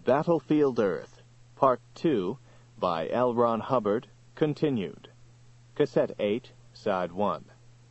Battlefield Earth, Part 2, by L. Ron Hubbard, continued. Cassette 8, Side 1.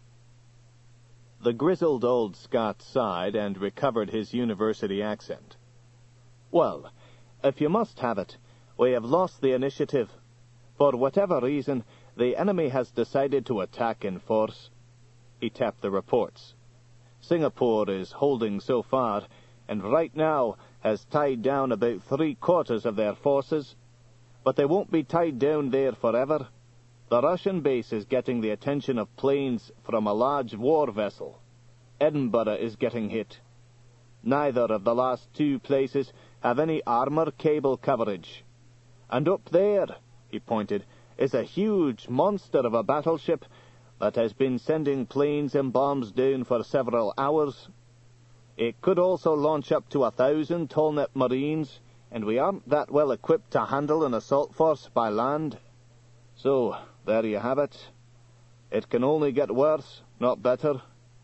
The grizzled old Scot sighed and recovered his university accent. "Well, if you must have it, we have lost the initiative. For whatever reason, the enemy has decided to attack in force." He tapped the reports. "Singapore is holding so far, and right now has tied down about 3/4 of their forces. But they won't be tied down there forever. The Russian base is getting the attention of planes from a large war vessel. Edinburgh is getting hit. Neither of the last two places have any armor cable coverage. And up there," he pointed, "is a huge monster of a battleship that has been sending planes and bombs down for several hours. It could also launch up to 1,000 tall-net Marines, and we aren't that well equipped to handle an assault force by land. So, there you have it. It can only get worse, not better."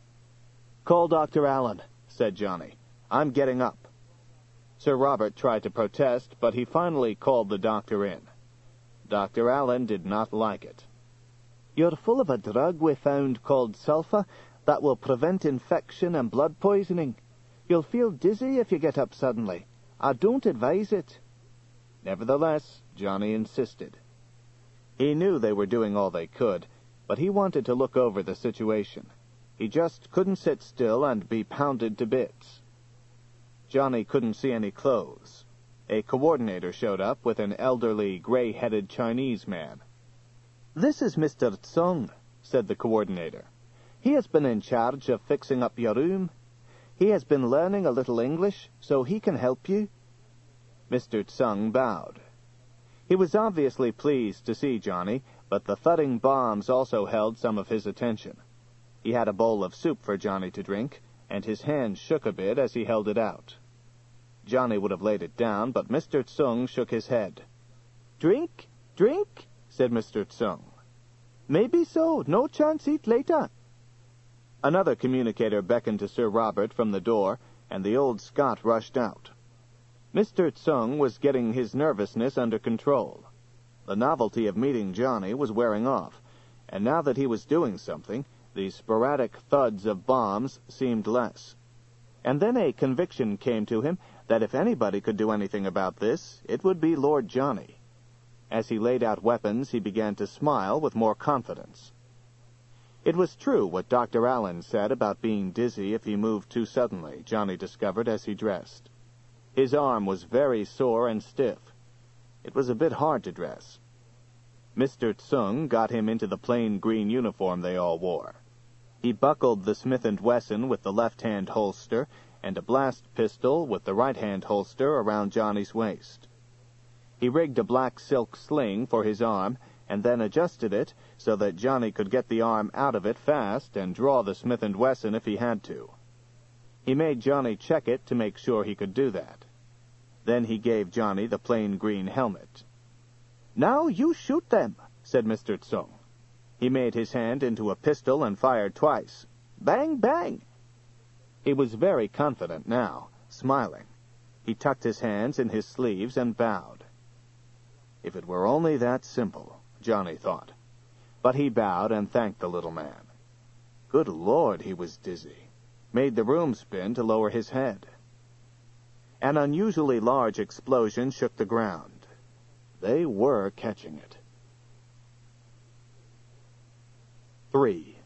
"Call Dr. Allen," said Johnny. "I'm getting up." Sir Robert tried to protest, but he finally called the doctor in. Dr. Allen did not like it. "You're full of a drug we found called sulfa that will prevent infection and blood poisoning. You'll feel dizzy if you get up suddenly. I don't advise it." Nevertheless, Johnny insisted. He knew they were doing all they could, but he wanted to look over the situation. He just couldn't sit still and be pounded to bits. Johnny couldn't see any clothes. A coordinator showed up with an elderly, gray-headed Chinese man. "This is Mr. Tsung," said the coordinator. "He has been in charge of fixing up your room. He has been learning a little English, so he can help you." Mr. Tsung bowed. He was obviously pleased to see Johnny, but the thudding bombs also held some of his attention. He had a bowl of soup for Johnny to drink, and his hand shook a bit as he held it out. Johnny would have laid it down, but Mr. Tsung shook his head. "Drink? Drink?" said Mr. Tsung. "Maybe so. No chance eat later." Another communicator beckoned to Sir Robert from the door, and the old Scot rushed out. Mr. Tsung was getting his nervousness under control. The novelty of meeting Johnny was wearing off, and now that he was doing something, the sporadic thuds of bombs seemed less. And then a conviction came to him that if anybody could do anything about this, it would be Lord Johnny. As he laid out weapons, he began to smile with more confidence. It was true what Dr. Allen said about being dizzy if he moved too suddenly, Johnny discovered as he dressed. His arm was very sore and stiff. It was a bit hard to dress. Mr. Tsung got him into the plain green uniform they all wore. He buckled the Smith & Wesson with the left-hand holster and a blast pistol with the right-hand holster around Johnny's waist. He rigged a black silk sling for his arm and then adjusted it so that Johnny could get the arm out of it fast and draw the Smith & Wesson if he had to. He made Johnny check it to make sure he could do that. Then he gave Johnny the plain green helmet. "Now you shoot them," said Mr. Tsung. He made his hand into a pistol and fired twice. Bang, bang! He was very confident now, smiling. He tucked his hands in his sleeves and bowed. If it were only that simple, Johnny thought. But he bowed and thanked the little man. Good Lord, he was dizzy. Made the room spin to lower his head. An unusually large explosion shook the ground. They were catching it. 3.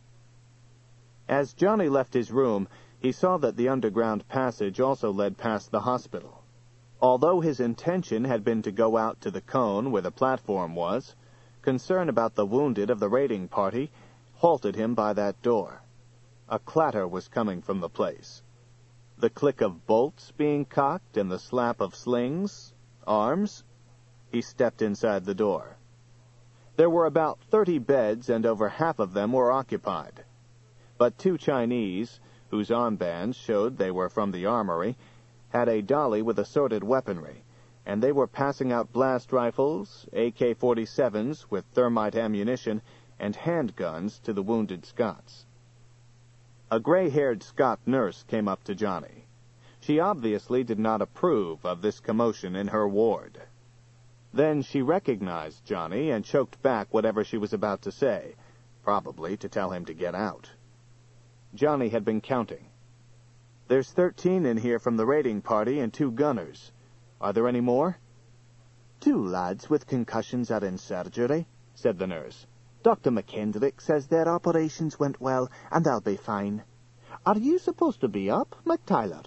As Johnny left his room, he saw that the underground passage also led past the hospital. Although his intention had been to go out to the cone where the platform was, concern about the wounded of the raiding party halted him by that door. A clatter was coming from the place. The click of bolts being cocked and the slap of slings, arms. He stepped inside the door. There were about 30 beds, and over half of them were occupied. But 2 Chinese, whose armbands showed they were from the armory, had a dolly with assorted weaponry, and they were passing out blast rifles, AK-47s with thermite ammunition, and handguns to the wounded Scots. A gray-haired Scot nurse came up to Johnny. She obviously did not approve of this commotion in her ward. Then she recognized Johnny and choked back whatever she was about to say, probably to tell him to get out. Johnny had been counting. "There's 13 in here from the raiding party and 2 gunners. Are there any more?" "2 lads with concussions are in surgery," said the nurse. "Dr. McKendrick says their operations went well, and they'll be fine. Are you supposed to be up, McTyler?"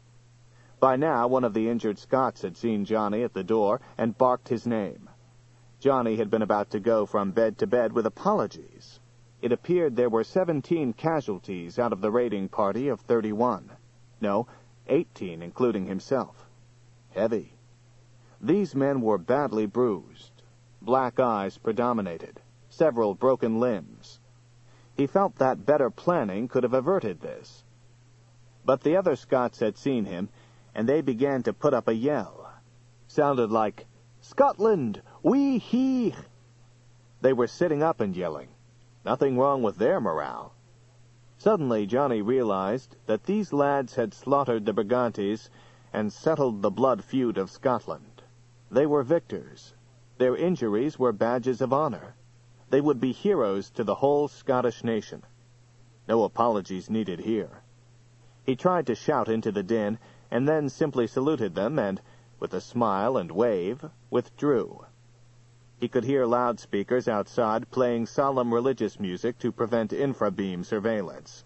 By now, one of the injured Scots had seen Johnny at the door and barked his name. Johnny had been about to go from bed to bed with apologies. It appeared there were 17 casualties out of the raiding party of 31. No, 18, including himself. Heavy. These men were badly bruised. Black eyes predominated. Several broken limbs. He felt that better planning could have averted this. But the other Scots had seen him, and they began to put up a yell. Sounded like, "Scotland, we he!" They were sitting up and yelling. Nothing wrong with their morale. Suddenly Johnny realized that these lads had slaughtered the Brigantes and settled the blood feud of Scotland. They were victors. Their injuries were badges of honor. They would be heroes to the whole Scottish nation. No apologies needed here. He tried to shout into the din, and then simply saluted them and, with a smile and wave, withdrew. He could hear loudspeakers outside playing solemn religious music to prevent infrabeam surveillance.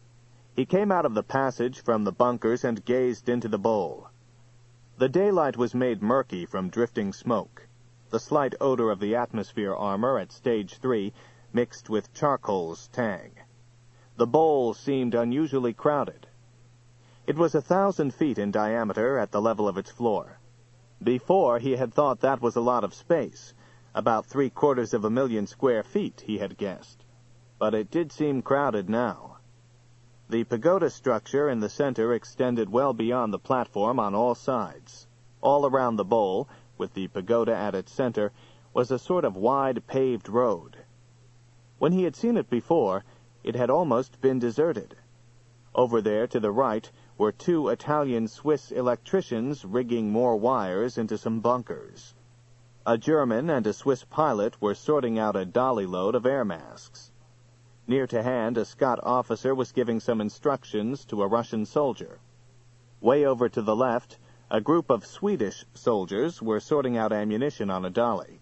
He came out of the passage from the bunkers and gazed into the bowl. The daylight was made murky from drifting smoke. The slight odor of the atmosphere armor at Stage 3 mixed with charcoal's tang. The bowl seemed unusually crowded. It was 1,000 feet in diameter at the level of its floor. Before, he had thought that was a lot of space. About 750,000 square feet, he had guessed. But it did seem crowded now. The pagoda structure in the center extended well beyond the platform on all sides. All around the bowl, with the pagoda at its center, was a sort of wide paved road. When he had seen it before, it had almost been deserted. Over there to the right were 2 Italian-Swiss electricians rigging more wires into some bunkers. A German and a Swiss pilot were sorting out a dolly load of air masks. Near to hand, a Scot officer was giving some instructions to a Russian soldier. Way over to the left, a group of Swedish soldiers were sorting out ammunition on a dolly.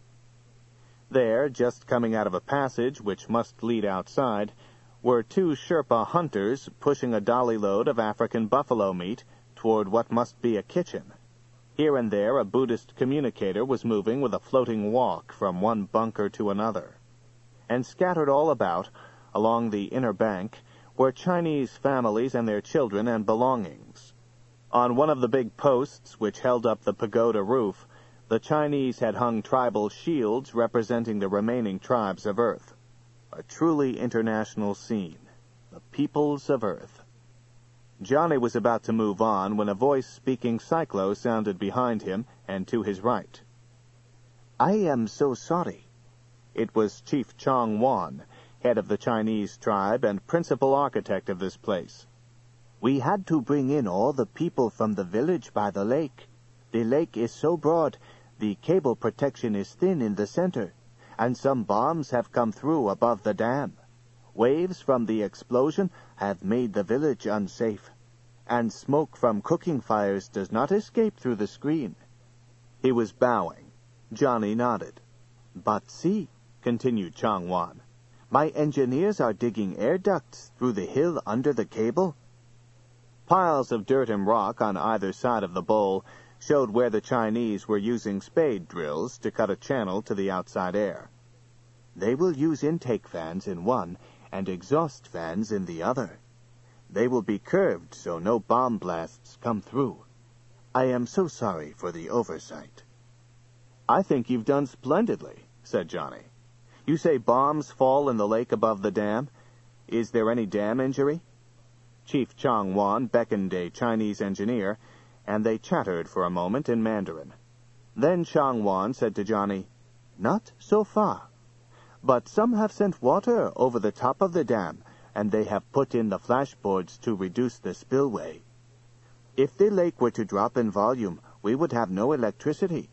There, just coming out of a passage which must lead outside, were 2 Sherpa hunters pushing a dolly load of African buffalo meat toward what must be a kitchen. Here and there a Buddhist communicator was moving with a floating walk from one bunker to another. And scattered all about, along the inner bank, were Chinese families and their children and belongings. On one of the big posts which held up the pagoda roof, the Chinese had hung tribal shields representing the remaining tribes of Earth. A truly international scene. The peoples of Earth. Johnny was about to move on when a voice speaking Cyclo sounded behind him and to his right. "I am so sorry." It was Chief Chong Wan, head of the Chinese tribe and principal architect of this place. "We had to bring in all the people from the village by the lake. The lake is so broad, the cable protection is thin in the center, and some bombs have come through above the dam. Waves from the explosion have made the village unsafe, and smoke from cooking fires does not escape through the screen." He was bowing. Johnny nodded. "But see," continued Chong Wan, "my engineers are digging air ducts through the hill under the cable." Piles of dirt and rock on either side of the bowl showed where the Chinese were using spade drills to cut a channel to the outside air. "They will use intake fans in one and exhaust fans in the other. They will be curved so no bomb blasts come through. I am so sorry for the oversight." "I think you've done splendidly," said Johnny. "You say bombs fall in the lake above the dam. Is there any dam injury?" Chief Chong Wan beckoned a Chinese engineer, and they chattered for a moment in Mandarin. Then Chong Wan said to Johnny, "Not so far. But some have sent water over the top of the dam, and they have put in the flashboards to reduce the spillway." If the lake were to drop in volume, we would have no electricity.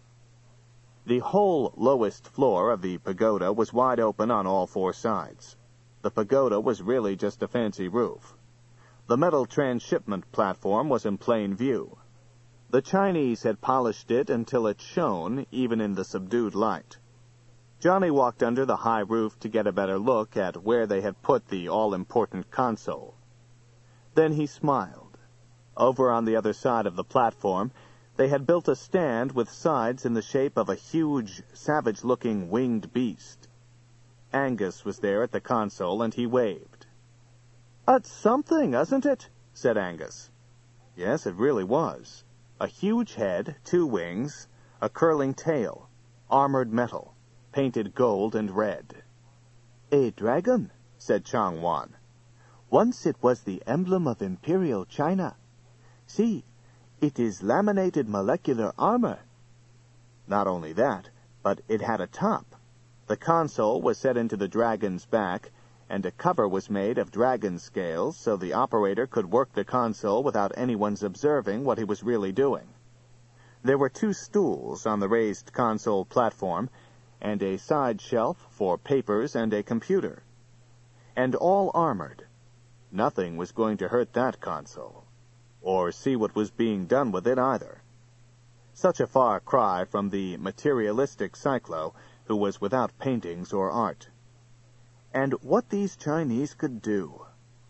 The whole lowest floor of the pagoda was wide open on all four sides. The pagoda was really just a fancy roof. The metal transshipment platform was in plain view. The Chinese had polished it until it shone, even in the subdued light. Johnny walked under the high roof to get a better look at where they had put the all-important console. Then he smiled. Over on the other side of the platform, they had built a stand with sides in the shape of a huge, savage-looking winged beast. Angus was there at the console, and he waved. "That's something, isn't it?" said Angus. Yes, it really was. A huge head, 2 wings, a curling tail, armored metal, painted gold and red. "A dragon," said Chang Wan. "Once it was the emblem of Imperial China. See, it is laminated molecular armor." Not only that, but it had a top. The console was set into the dragon's back, and a cover was made of dragon scales so the operator could work the console without anyone's observing what he was really doing. There were 2 stools on the raised console platform, and a side shelf for papers and a computer. And all armored. Nothing was going to hurt that console, or see what was being done with it either. Such a far cry from the materialistic Cyclo, who was without paintings or art. And what these Chinese could do.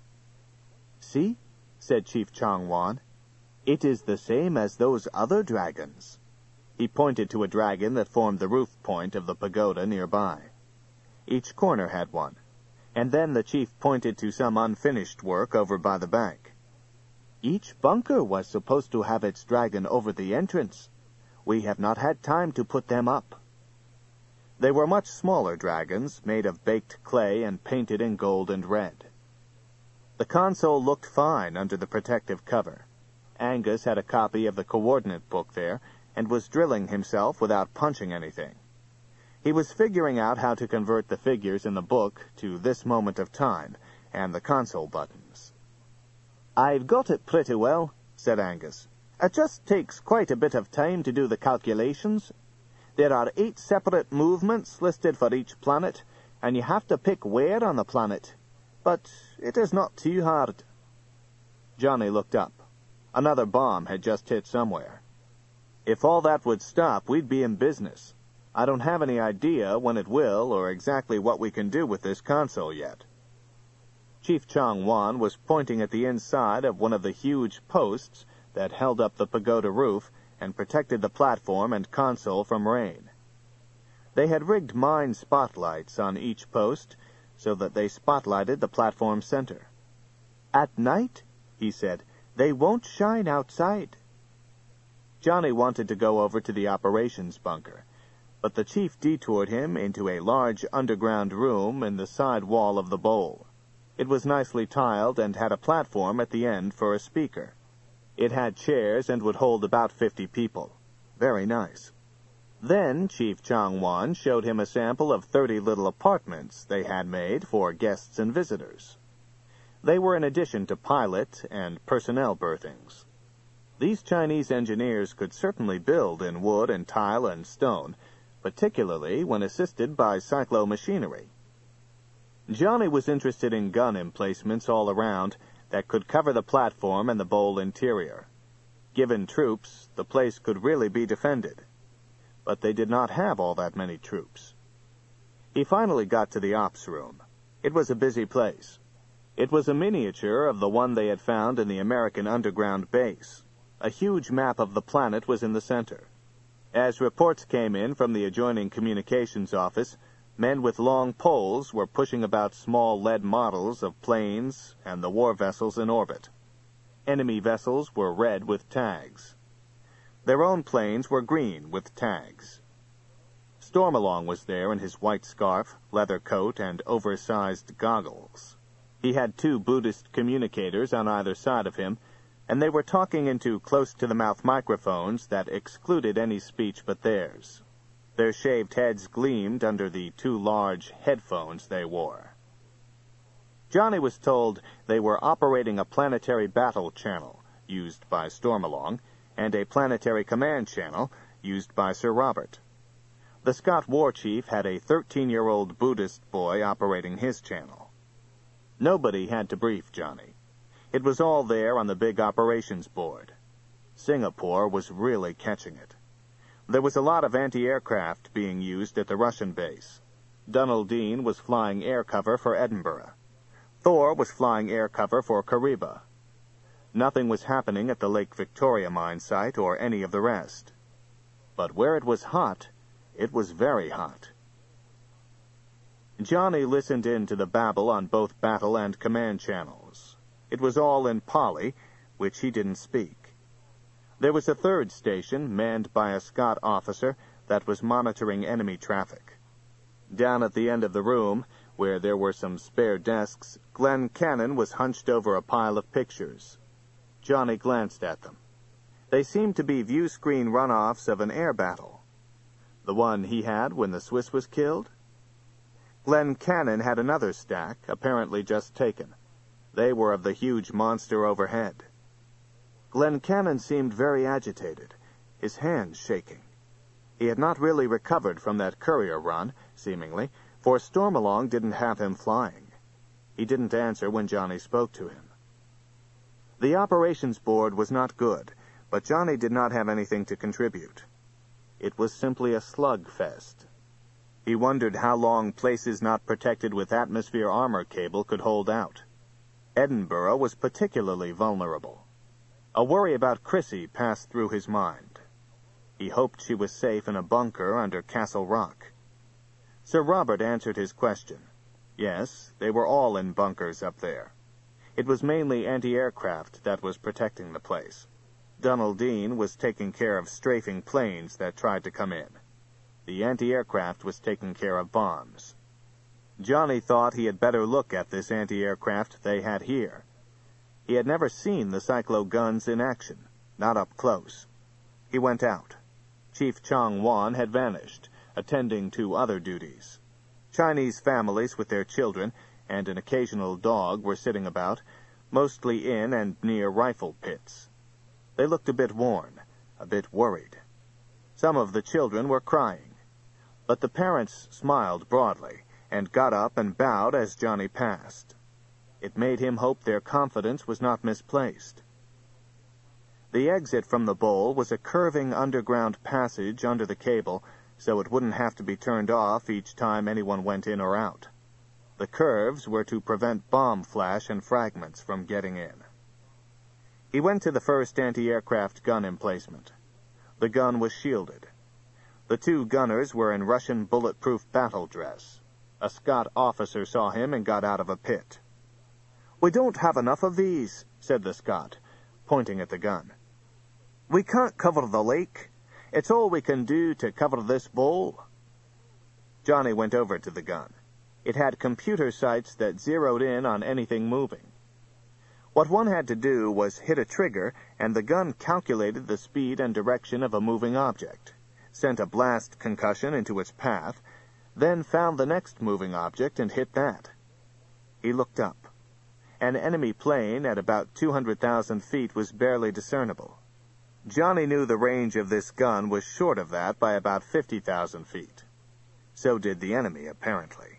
"See," said Chief Chang Wan, "it is the same as those other dragons." He pointed to a dragon that formed the roof point of the pagoda nearby. Each corner had one, and then the chief pointed to some unfinished work over by the bank. "Each bunker was supposed to have its dragon over the entrance. We have not had time to put them up." They were much smaller dragons, made of baked clay and painted in gold and red. The console looked fine under the protective cover. Angus had a copy of the coordinate book there, and was drilling himself without punching anything. He was figuring out how to convert the figures in the book to this moment of time, and the console buttons. "I've got it pretty well," said Angus. "It just takes quite a bit of time to do the calculations. There are 8 separate movements listed for each planet, and you have to pick where on the planet. But it is not too hard." Johnny looked up. Another bomb had just hit somewhere. "If all that would stop, we'd be in business. I don't have any idea when it will or exactly what we can do with this console yet." Chief Chang Wan was pointing at the inside of one of the huge posts that held up the pagoda roof and protected the platform and console from rain. They had rigged mine spotlights on each post so that they spotlighted the platform center. "At night," he said, "they won't shine outside." Johnny wanted to go over to the operations bunker, but the chief detoured him into a large underground room in the side wall of the bowl. It was nicely tiled and had a platform at the end for a speaker. It had chairs and would hold about 50 people. Very nice. Then Chief Chang Wan showed him a sample of 30 little apartments they had made for guests and visitors. They were in addition to pilot and personnel berthings. These Chinese engineers could certainly build in wood and tile and stone, particularly when assisted by cyclo machinery. Johnny was interested in gun emplacements all around that could cover the platform and the bowl interior. Given troops, the place could really be defended. But they did not have all that many troops. He finally got to the ops room. It was a busy place. It was a miniature of the one they had found in the American underground base. A huge map of the planet was in the center. As reports came in from the adjoining communications office, men with long poles were pushing about small lead models of planes and the war vessels in orbit. Enemy vessels were red with tags. Their own planes were green with tags. Stormalong was there in his white scarf, leather coat, and oversized goggles. He had 2 Buddhist communicators on either side of him, and they were talking into close-to-the-mouth microphones that excluded any speech but theirs. Their shaved heads gleamed under the 2 large headphones they wore. Johnny was told they were operating a planetary battle channel, used by Stormalong, and a planetary command channel, used by Sir Robert. The Scott war chief had a 13-year-old Buddhist boy operating his channel. Nobody had to brief Johnny. It was all there on the big operations board. Singapore was really catching it. There was a lot of anti-aircraft being used at the Russian base. Dunaldine was flying air cover for Edinburgh. Thor was flying air cover for Kariba. Nothing was happening at the Lake Victoria mine site or any of the rest. But where it was hot, it was very hot. Johnny listened in to the babble on both battle and command channels. It was all in Pali, which he didn't speak. There was a third station, manned by a Scott officer, that was monitoring enemy traffic. Down at the end of the room, where there were some spare desks, Glenn Cannon was hunched over a pile of pictures. Johnny glanced at them. They seemed to be view-screen runoffs of an air battle. The one he had when the Swiss was killed? Glenn Cannon had another stack, apparently just taken. They were of the huge monster overhead. Glenn Cannon seemed very agitated, his hands shaking. He had not really recovered from that courier run, seemingly, for Stormalong didn't have him flying. He didn't answer when Johnny spoke to him. The operations board was not good, but Johnny did not have anything to contribute. It was simply a slugfest. He wondered how long places not protected with atmosphere armor cable could hold out. Edinburgh was particularly vulnerable. A worry about Chrissy passed through his mind. He hoped she was safe in a bunker under Castle Rock. Sir Robert answered his question. Yes, they were all in bunkers up there. It was mainly anti-aircraft that was protecting the place. Dunaldine was taking care of strafing planes that tried to come in. The anti-aircraft was taking care of bombs. Johnny thought he had better look at this anti-aircraft they had here. He had never seen the Cyclo guns in action, not up close. He went out. Chief Chong Wan had vanished, attending to other duties. Chinese families with their children and an occasional dog were sitting about, mostly in and near rifle pits. They looked a bit worn, a bit worried. Some of the children were crying, but the parents smiled broadly and got up and bowed as Johnny passed. It made him hope their confidence was not misplaced. The exit from the bowl was a curving underground passage under the cable, so it wouldn't have to be turned off each time anyone went in or out. The curves were to prevent bomb flash and fragments from getting in. He went to the first anti-aircraft gun emplacement. The gun was shielded. The two gunners were in Russian bulletproof battle dress. A Scott officer saw him and got out of a pit. "We don't have enough of these," said the Scot, pointing at the gun. "We can't cover the lake. It's all we can do to cover this bowl." Johnny went over to the gun. It had computer sights that zeroed in on anything moving. What one had to do was hit a trigger, and the gun calculated the speed and direction of a moving object, sent a blast concussion into its path, then found the next moving object and hit that. He looked up. An enemy plane at about 200,000 feet was barely discernible. Johnny knew the range of this gun was short of that by about 50,000 feet. So did the enemy, apparently.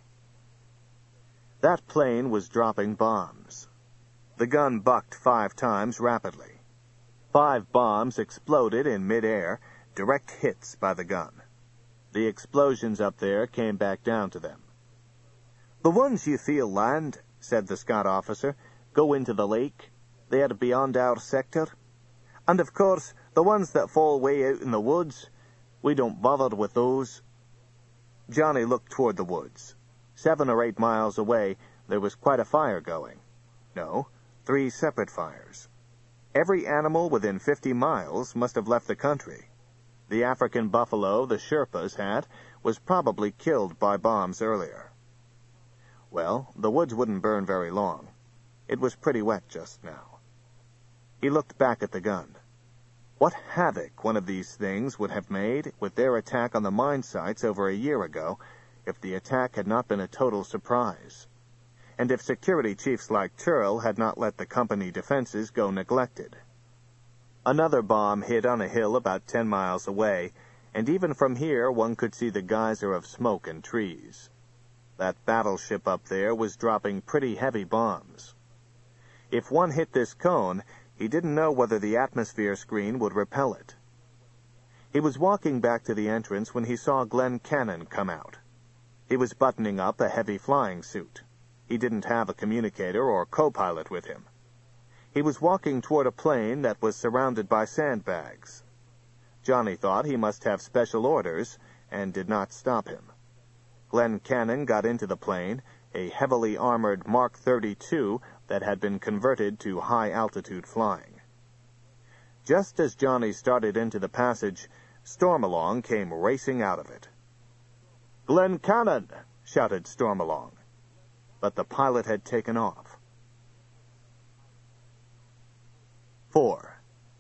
That plane was dropping bombs. The gun bucked 5 times rapidly. 5 bombs exploded in mid-air, direct hits by the gun. The explosions up there came back down to them. "The ones you feel land," said the Scott officer, "go into the lake. They are beyond our sector. And, of course, the ones that fall way out in the woods, we don't bother with those." Johnny looked toward the woods. 7 or 8 miles away, there was quite a fire going. No, 3 separate fires. Every animal within 50 miles must have left the country. The African buffalo the Sherpas had was probably killed by bombs earlier. Well, the woods wouldn't burn very long. It was pretty wet just now. He looked back at the gun. What havoc one of these things would have made with their attack on the mine sites over a year ago if the attack had not been a total surprise, and if security chiefs like Turl had not let the company defenses go neglected. Another bomb hit on a hill about 10 miles away, and even from here one could see the geyser of smoke and trees. That battleship up there was dropping pretty heavy bombs. If one hit this cone, he didn't know whether the atmosphere screen would repel it. He was walking back to the entrance when he saw Glenn Cannon come out. He was buttoning up a heavy flying suit. He didn't have a communicator or co-pilot with him. He was walking toward a plane that was surrounded by sandbags. Johnny thought he must have special orders and did not stop him. Glenn Cannon got into the plane, a heavily armored Mark 32 that had been converted to high-altitude flying. Just as Johnny started into the passage, Stormalong came racing out of it. "Glenn Cannon!" shouted Stormalong. But the pilot had taken off. 4.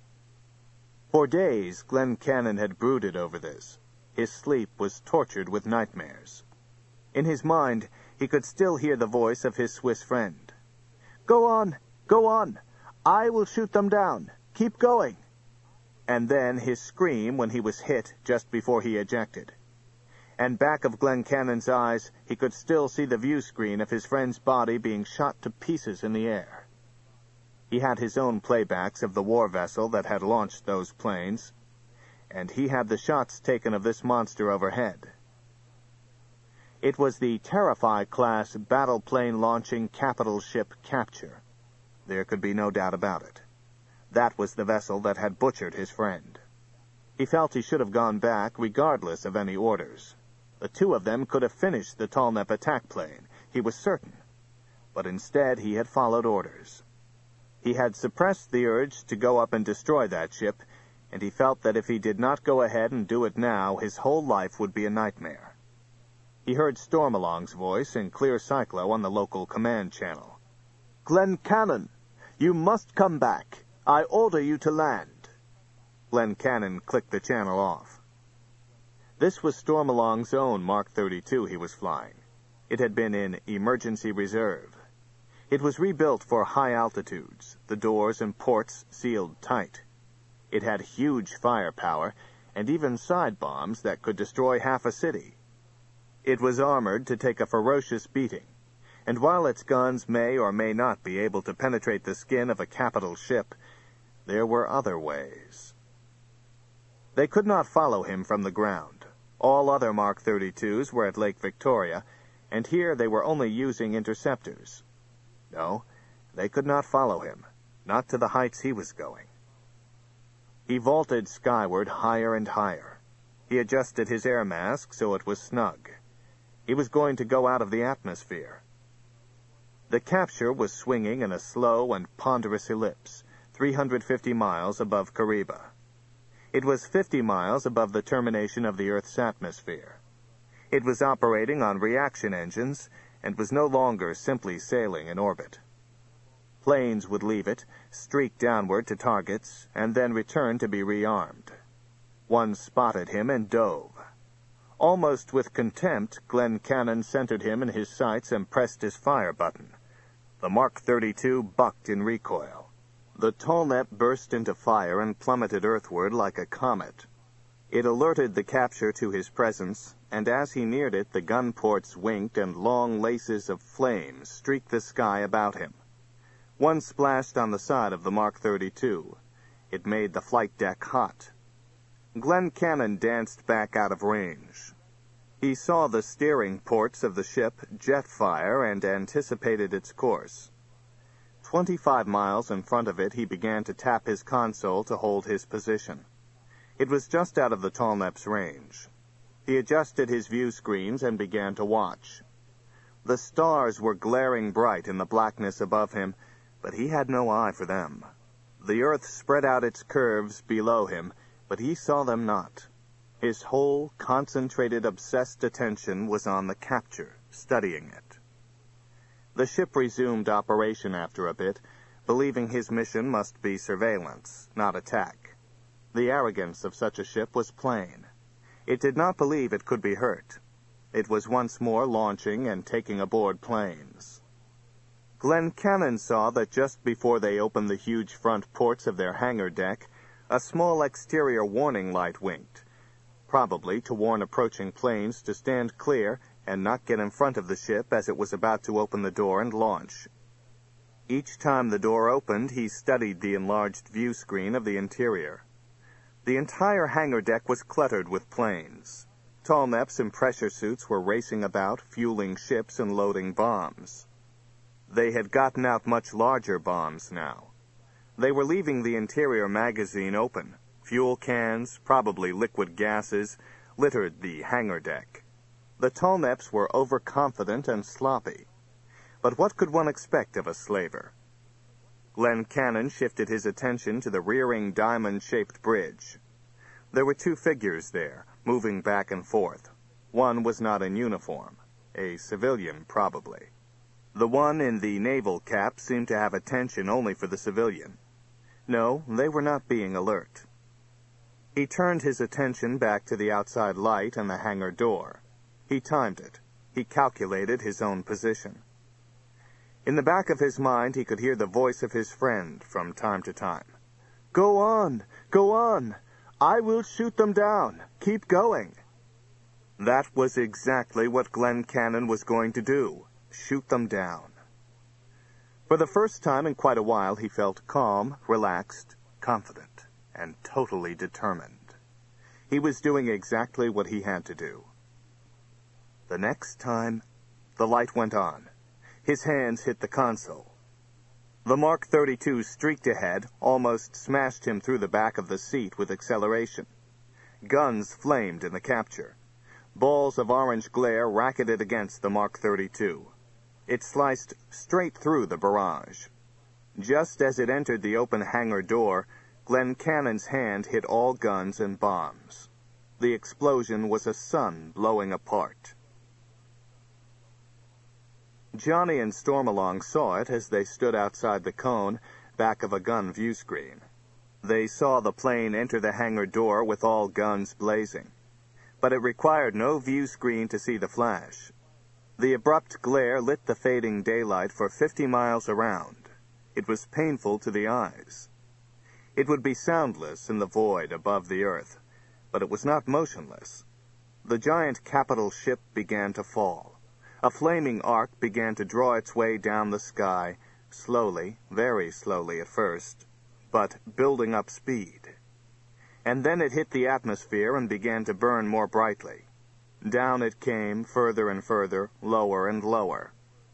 For days, Glenn Cannon had brooded over this. His sleep was tortured with nightmares. In his mind, he could still hear the voice of his Swiss friend. "Go on! Go on! I will shoot them down! Keep going!" And then his scream when he was hit just before he ejected. And back of Glenn Cannon's eyes, he could still see the view screen of his friend's body being shot to pieces in the air. He had his own playbacks of the war vessel that had launched those planes, and he had the shots taken of this monster overhead. It was the Terrify-class battle-plane-launching capital ship Capture. There could be no doubt about it. That was the vessel that had butchered his friend. He felt he should have gone back regardless of any orders. The two of them could have finished the Tallnepp attack plane, he was certain. But instead he had followed orders. He had suppressed the urge to go up and destroy that ship, and he felt that if he did not go ahead and do it now, his whole life would be a nightmare. He heard Stormalong's voice in clear cyclo on the local command channel. "Glenn Cannon, you must come back. I order you to land." Glenn Cannon clicked the channel off. This was Stormalong's own Mark 32 he was flying. It had been in emergency reserve. It was rebuilt for high altitudes, the doors and ports sealed tight. It had huge firepower, and even side bombs that could destroy half a city. It was armored to take a ferocious beating, and while its guns may or may not be able to penetrate the skin of a capital ship, there were other ways. They could not follow him from the ground. All other Mark 32s were at Lake Victoria, and here they were only using interceptors. No, they could not follow him, not to the heights he was going. He vaulted skyward higher and higher. He adjusted his air mask so it was snug. He was going to go out of the atmosphere. The Capture was swinging in a slow and ponderous ellipse, 350 miles above Kariba. It was 50 miles above the termination of the Earth's atmosphere. It was operating on reaction engines and was no longer simply sailing in orbit. Planes would leave it, streak downward to targets, and then return to be rearmed. One spotted him and dove. Almost with contempt, Glenn Cannon centered him in his sights and pressed his fire button. The Mark 32 bucked in recoil. The Tallnepp burst into fire and plummeted earthward like a comet. It alerted the Capture to his presence, and as he neared it, the gun ports winked and long laces of flame streaked the sky about him. One splashed on the side of the Mark 32. It made the flight deck hot. Glenn Cannon danced back out of range. He saw the steering ports of the ship jet fire and anticipated its course. 25 miles in front of it, he began to tap his console to hold his position. It was just out of the Tallnepp's range. He adjusted his view screens and began to watch. The stars were glaring bright in the blackness above him, but he had no eye for them. The earth spread out its curves below him, but he saw them not. His whole concentrated, obsessed attention was on the Capture, studying it. The ship resumed operation after a bit, believing his mission must be surveillance, not attack. The arrogance of such a ship was plain. It did not believe it could be hurt. It was once more launching and taking aboard planes. Glenn Cannon saw that just before they opened the huge front ports of their hangar deck, A small exterior warning light winked, probably to warn approaching planes to stand clear and not get in front of the ship as it was about to open the door and launch. Each time the door opened, he studied the enlarged view screen of the interior. The entire hangar deck was cluttered with planes. Tallneps in pressure suits were racing about, fueling ships and loading bombs. They had gotten out much larger bombs now. They were leaving the interior magazine open. Fuel cans, probably liquid gases, littered the hangar deck. The Tallneps were overconfident and sloppy. But what could one expect of a slaver? Glenn Cannon shifted his attention to the rearing diamond-shaped bridge. There were two figures there, moving back and forth. One was not in uniform. A civilian, probably. The one in the naval cap seemed to have attention only for the civilian. No, they were not being alert. He turned his attention back to the outside light and the hangar door. He timed it. He calculated his own position. In the back of his mind, he could hear the voice of his friend from time to time. "Go on! Go on! I will shoot them down! Keep going!" That was exactly what Glenn Cannon was going to do. Shoot them down. For the first time in quite a while, he felt calm, relaxed, confident, and totally determined. He was doing exactly what he had to do. The next time, the light went on. His hands hit the console. The Mark 32 streaked ahead, almost smashed him through the back of the seat with acceleration. Guns flamed in the capture. Balls of orange glare racketed against the Mark 32. It sliced straight through the barrage. Just as it entered the open hangar door, Glenn Cannon's hand hit all guns and bombs. The explosion was a sun blowing apart. Johnny and Stormalong saw it as they stood outside the cone, back of a gun view screen. They saw the plane enter the hangar door with all guns blazing. But it required no view screen to see the flash. The abrupt glare lit the fading daylight for 50 miles around. It was painful to the eyes. It would be soundless in the void above the earth, but it was not motionless. The giant capital ship began to fall. A flaming arc began to draw its way down the sky, slowly, very slowly at first, but building up speed. And then it hit the atmosphere and began to burn more brightly. Down it came, further and further, lower and lower.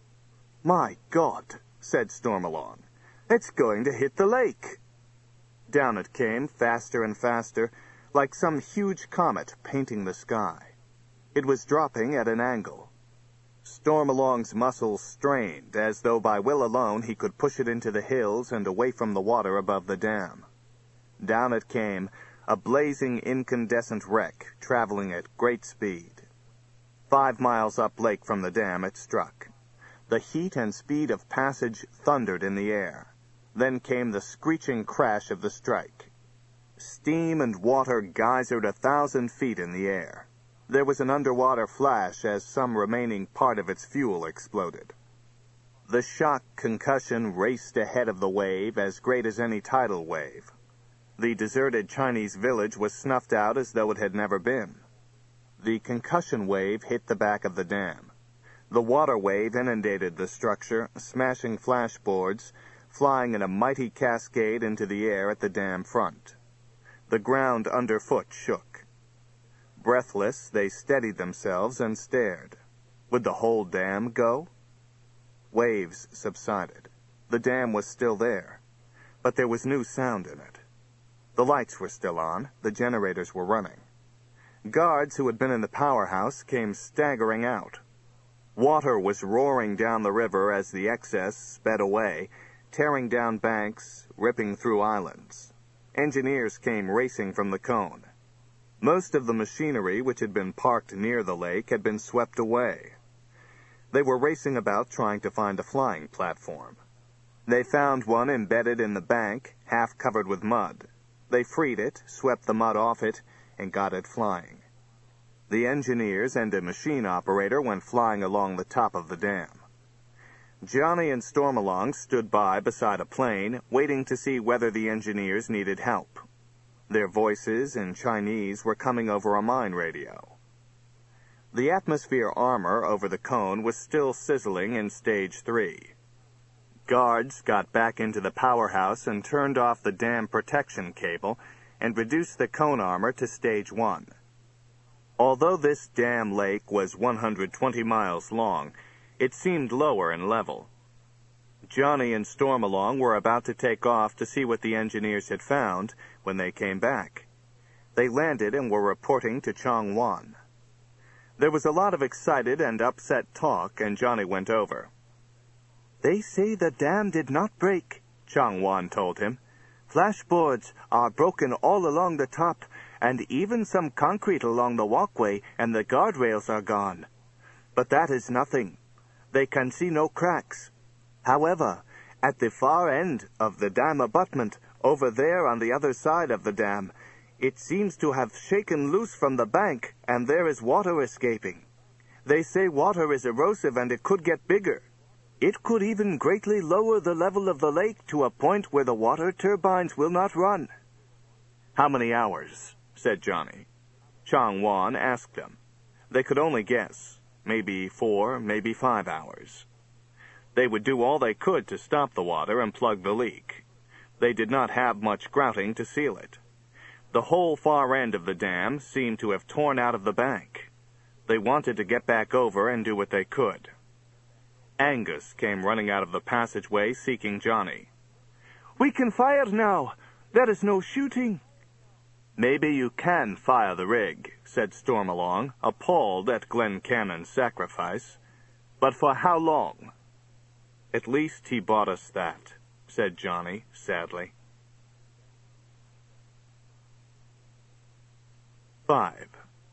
"My God," said Stormalong, "it's going to hit the lake." Down it came, faster and faster, like some huge comet painting the sky. It was dropping at an angle. Stormalong's muscles strained, as though by will alone he could push it into the hills and away from the water above the dam. Down it came, a blazing incandescent wreck, traveling at great speed. 5 miles up lake from the dam it struck. The heat and speed of passage thundered in the air. Then came the screeching crash of the strike. Steam and water geysered 1,000 feet in the air. There was an underwater flash as some remaining part of its fuel exploded. The shock concussion raced ahead of the wave, as great as any tidal wave. The deserted Chinese village was snuffed out as though it had never been. The concussion wave hit the back of the dam. The water wave inundated the structure, smashing flashboards, flying in a mighty cascade into the air at the dam front. The ground underfoot shook. Breathless, they steadied themselves and stared. Would the whole dam go? Waves subsided. The dam was still there, but there was new sound in it. The lights were still on. The generators were running. Guards who had been in the powerhouse came staggering out. Water was roaring down the river as the excess sped away, tearing down banks, ripping through islands. Engineers came racing from the cone. Most of the machinery which had been parked near the lake had been swept away. They were racing about trying to find a flying platform. They found one embedded in the bank, half covered with mud. They freed it, swept the mud off it, and got it flying. The engineers and a machine operator went flying along the top of the dam. Johnny and Stormalong stood by beside a plane, waiting to see whether the engineers needed help. Their voices in Chinese were coming over a mine radio. The atmosphere armor over the cone was still sizzling in Stage 3. Guards got back into the powerhouse and turned off the dam protection cable and reduced the cone armor to Stage 1. Although this dam lake was 120 miles long, it seemed lower in level. Johnny and Stormalong were about to take off to see what the engineers had found when they came back. They landed and were reporting to Changwan. There was a lot of excited and upset talk, and Johnny went over. "They say the dam did not break," Changwan told him. "Flashboards are broken all along the top, and even some concrete along the walkway, and the guardrails are gone. But that is nothing. They can see no cracks. However, at the far end of the dam abutment, over there on the other side of the dam, it seems to have shaken loose from the bank, and there is water escaping. They say water is erosive and it could get bigger. It could even greatly lower the level of the lake to a point where the water turbines will not run." "How many hours?" said Johnny. Changwan asked them. They could only guess. Maybe 4, maybe 5 hours. They would do all they could to stop the water and plug the leak. They did not have much grouting to seal it. The whole far end of the dam seemed to have torn out of the bank. They wanted to get back over and do what they could. Angus came running out of the passageway seeking Johnny. "We can fire now. There is no shooting." "Maybe you can fire the rig," said Stormalong, appalled at Glencannon's sacrifice. "But for how long?" "At least he bought us that," said Johnny, sadly. 5.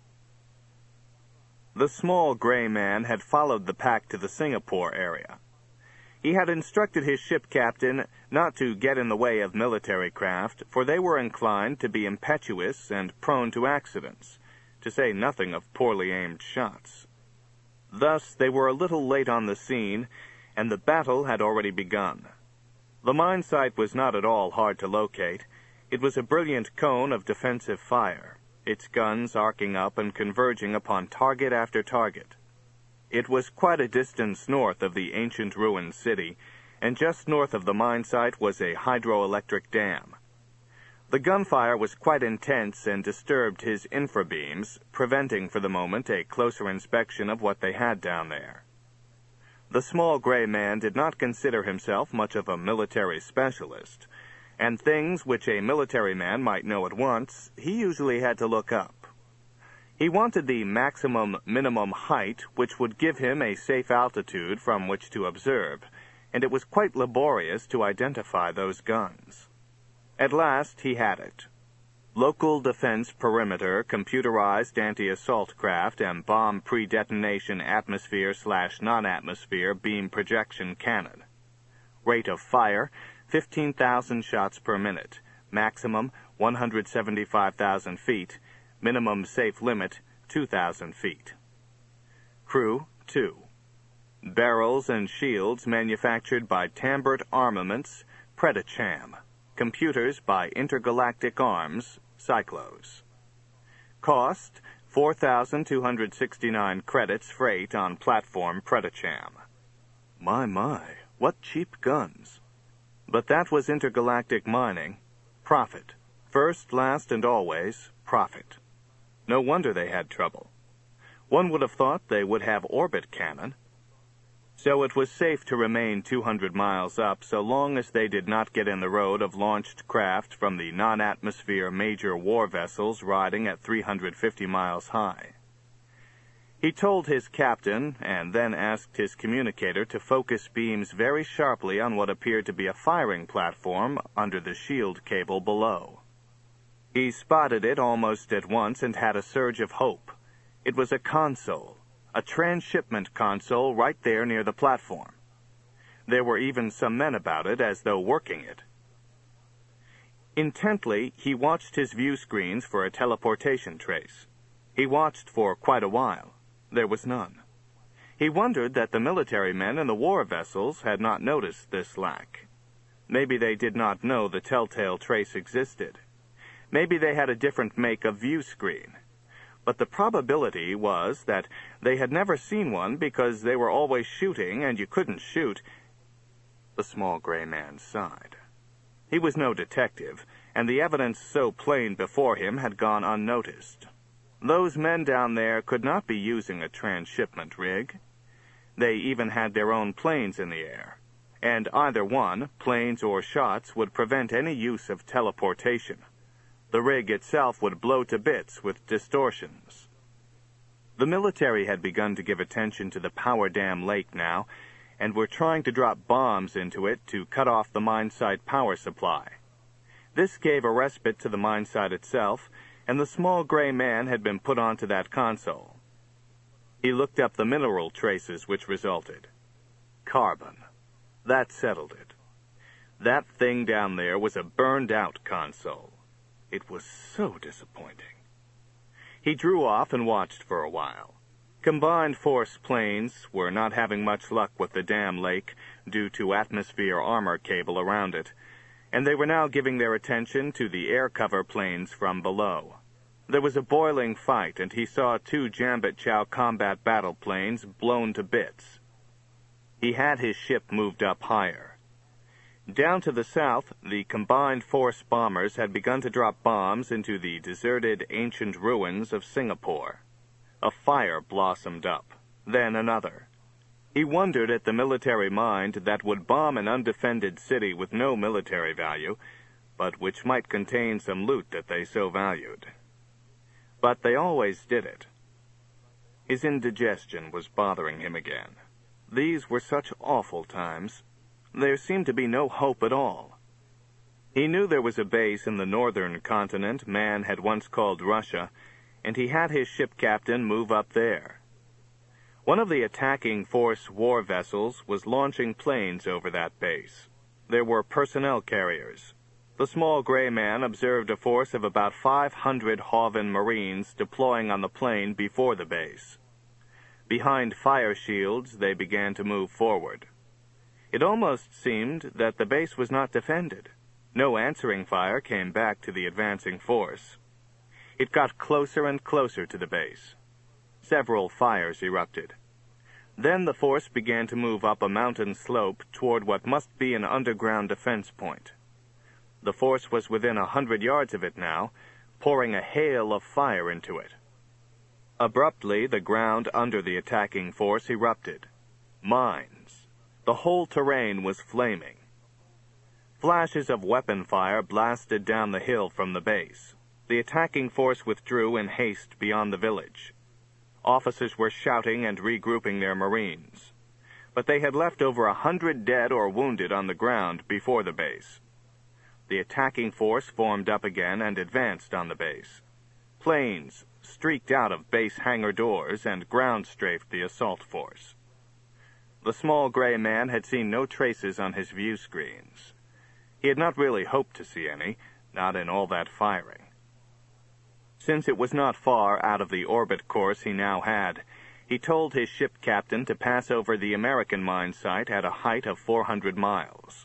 The small gray man had followed the pack to the Singapore area. He had instructed his ship captain not to get in the way of military craft, for they were inclined to be impetuous and prone to accidents, to say nothing of poorly aimed shots. Thus they were a little late on the scene, and the battle had already begun. The mine site was not at all hard to locate. It was a brilliant cone of defensive fire, its guns arcing up and converging upon target after target. It was quite a distance north of the ancient ruined city, and just north of the mine site was a hydroelectric dam. The gunfire was quite intense and disturbed his infrabeams, preventing for the moment a closer inspection of what they had down there. The small gray man did not consider himself much of a military specialist, and things which a military man might know at once, he usually had to look up. He wanted the maximum-minimum height which would give him a safe altitude from which to observe, and it was quite laborious to identify those guns. At last he had it. Local defense perimeter, computerized anti-assault craft, and bomb pre-detonation atmosphere/non-atmosphere beam projection cannon. Rate of fire, 15,000 shots per minute. Maximum, 175,000 feet. Minimum safe limit, 2,000 feet. Crew, 2. Barrels and shields manufactured by Tambert Armaments, Predacham. Computers by Intergalactic Arms, Cyclos. Cost, 4,269 credits freight on platform Predacham. My, what cheap guns. But that was intergalactic mining. Profit. First, last, and always, profit. No wonder they had trouble. One would have thought they would have orbit cannon. So it was safe to remain 200 miles up so long as they did not get in the road of launched craft from the non-atmosphere major war vessels riding at 350 miles high. He told his captain and then asked his communicator to focus beams very sharply on what appeared to be a firing platform under the shield cable below. He spotted it almost at once and had a surge of hope. It was a console, a transshipment console right there near the platform. There were even some men about it as though working it. Intently, he watched his view screens for a teleportation trace. He watched for quite a while. There was none. He wondered that the military men in the war vessels had not noticed this lack. Maybe they did not know the telltale trace existed. Maybe they had a different make of view screen. But the probability was that they had never seen one because they were always shooting and you couldn't shoot. The small gray man sighed. He was no detective, and the evidence so plain before him had gone unnoticed. Those men down there could not be using a transshipment rig. They even had their own planes in the air, and either one, planes or shots, would prevent any use of teleportation. The rig itself would blow to bits with distortions. The military had begun to give attention to the Power Dam Lake now, and were trying to drop bombs into it to cut off the mine site power supply. This gave a respite to the mine site itself, and the small gray man had been put onto that console. He looked up the mineral traces which resulted. Carbon. That settled it. That thing down there was a burned-out console. It was so disappointing. He drew off and watched for a while. Combined force planes were not having much luck with the dam lake due to atmosphere armor cable around it, and they were now giving their attention to the air cover planes from below. There was a boiling fight, and he saw 2 Jambit Chow combat battle planes blown to bits. He had his ship moved up higher. Down to the south, the combined force bombers had begun to drop bombs into the deserted ancient ruins of Singapore. A fire blossomed up, then another. He wondered at the military mind that would bomb an undefended city with no military value, but which might contain some loot that they so valued. But they always did it. His indigestion was bothering him again. These were such awful times. There seemed to be no hope at all. He knew there was a base in the northern continent man had once called Russia, and he had his ship captain move up there. One of the attacking force war vessels was launching planes over that base. There were personnel carriers. The small gray man observed a force of about 500 Hoven Marines deploying on the plain before the base. Behind fire shields, they began to move forward. It almost seemed that the base was not defended. No answering fire came back to the advancing force. It got closer and closer to the base. Several fires erupted. Then the force began to move up a mountain slope toward what must be an underground defense point. The force was within 100 yards of it now, pouring a hail of fire into it. Abruptly, the ground under the attacking force erupted. Mines. The whole terrain was flaming. Flashes of weapon fire blasted down the hill from the base. The attacking force withdrew in haste beyond the village. Officers were shouting and regrouping their Marines. But they had left over 100 dead or wounded on the ground before the base. The attacking force formed up again and advanced on the base. Planes streaked out of base hangar doors and ground strafed the assault force. The small gray man had seen no traces on his view screens. He had not really hoped to see any, not in all that firing. Since it was not far out of the orbit course he now had, he told his ship captain to pass over the American mine site at a height of 400 miles.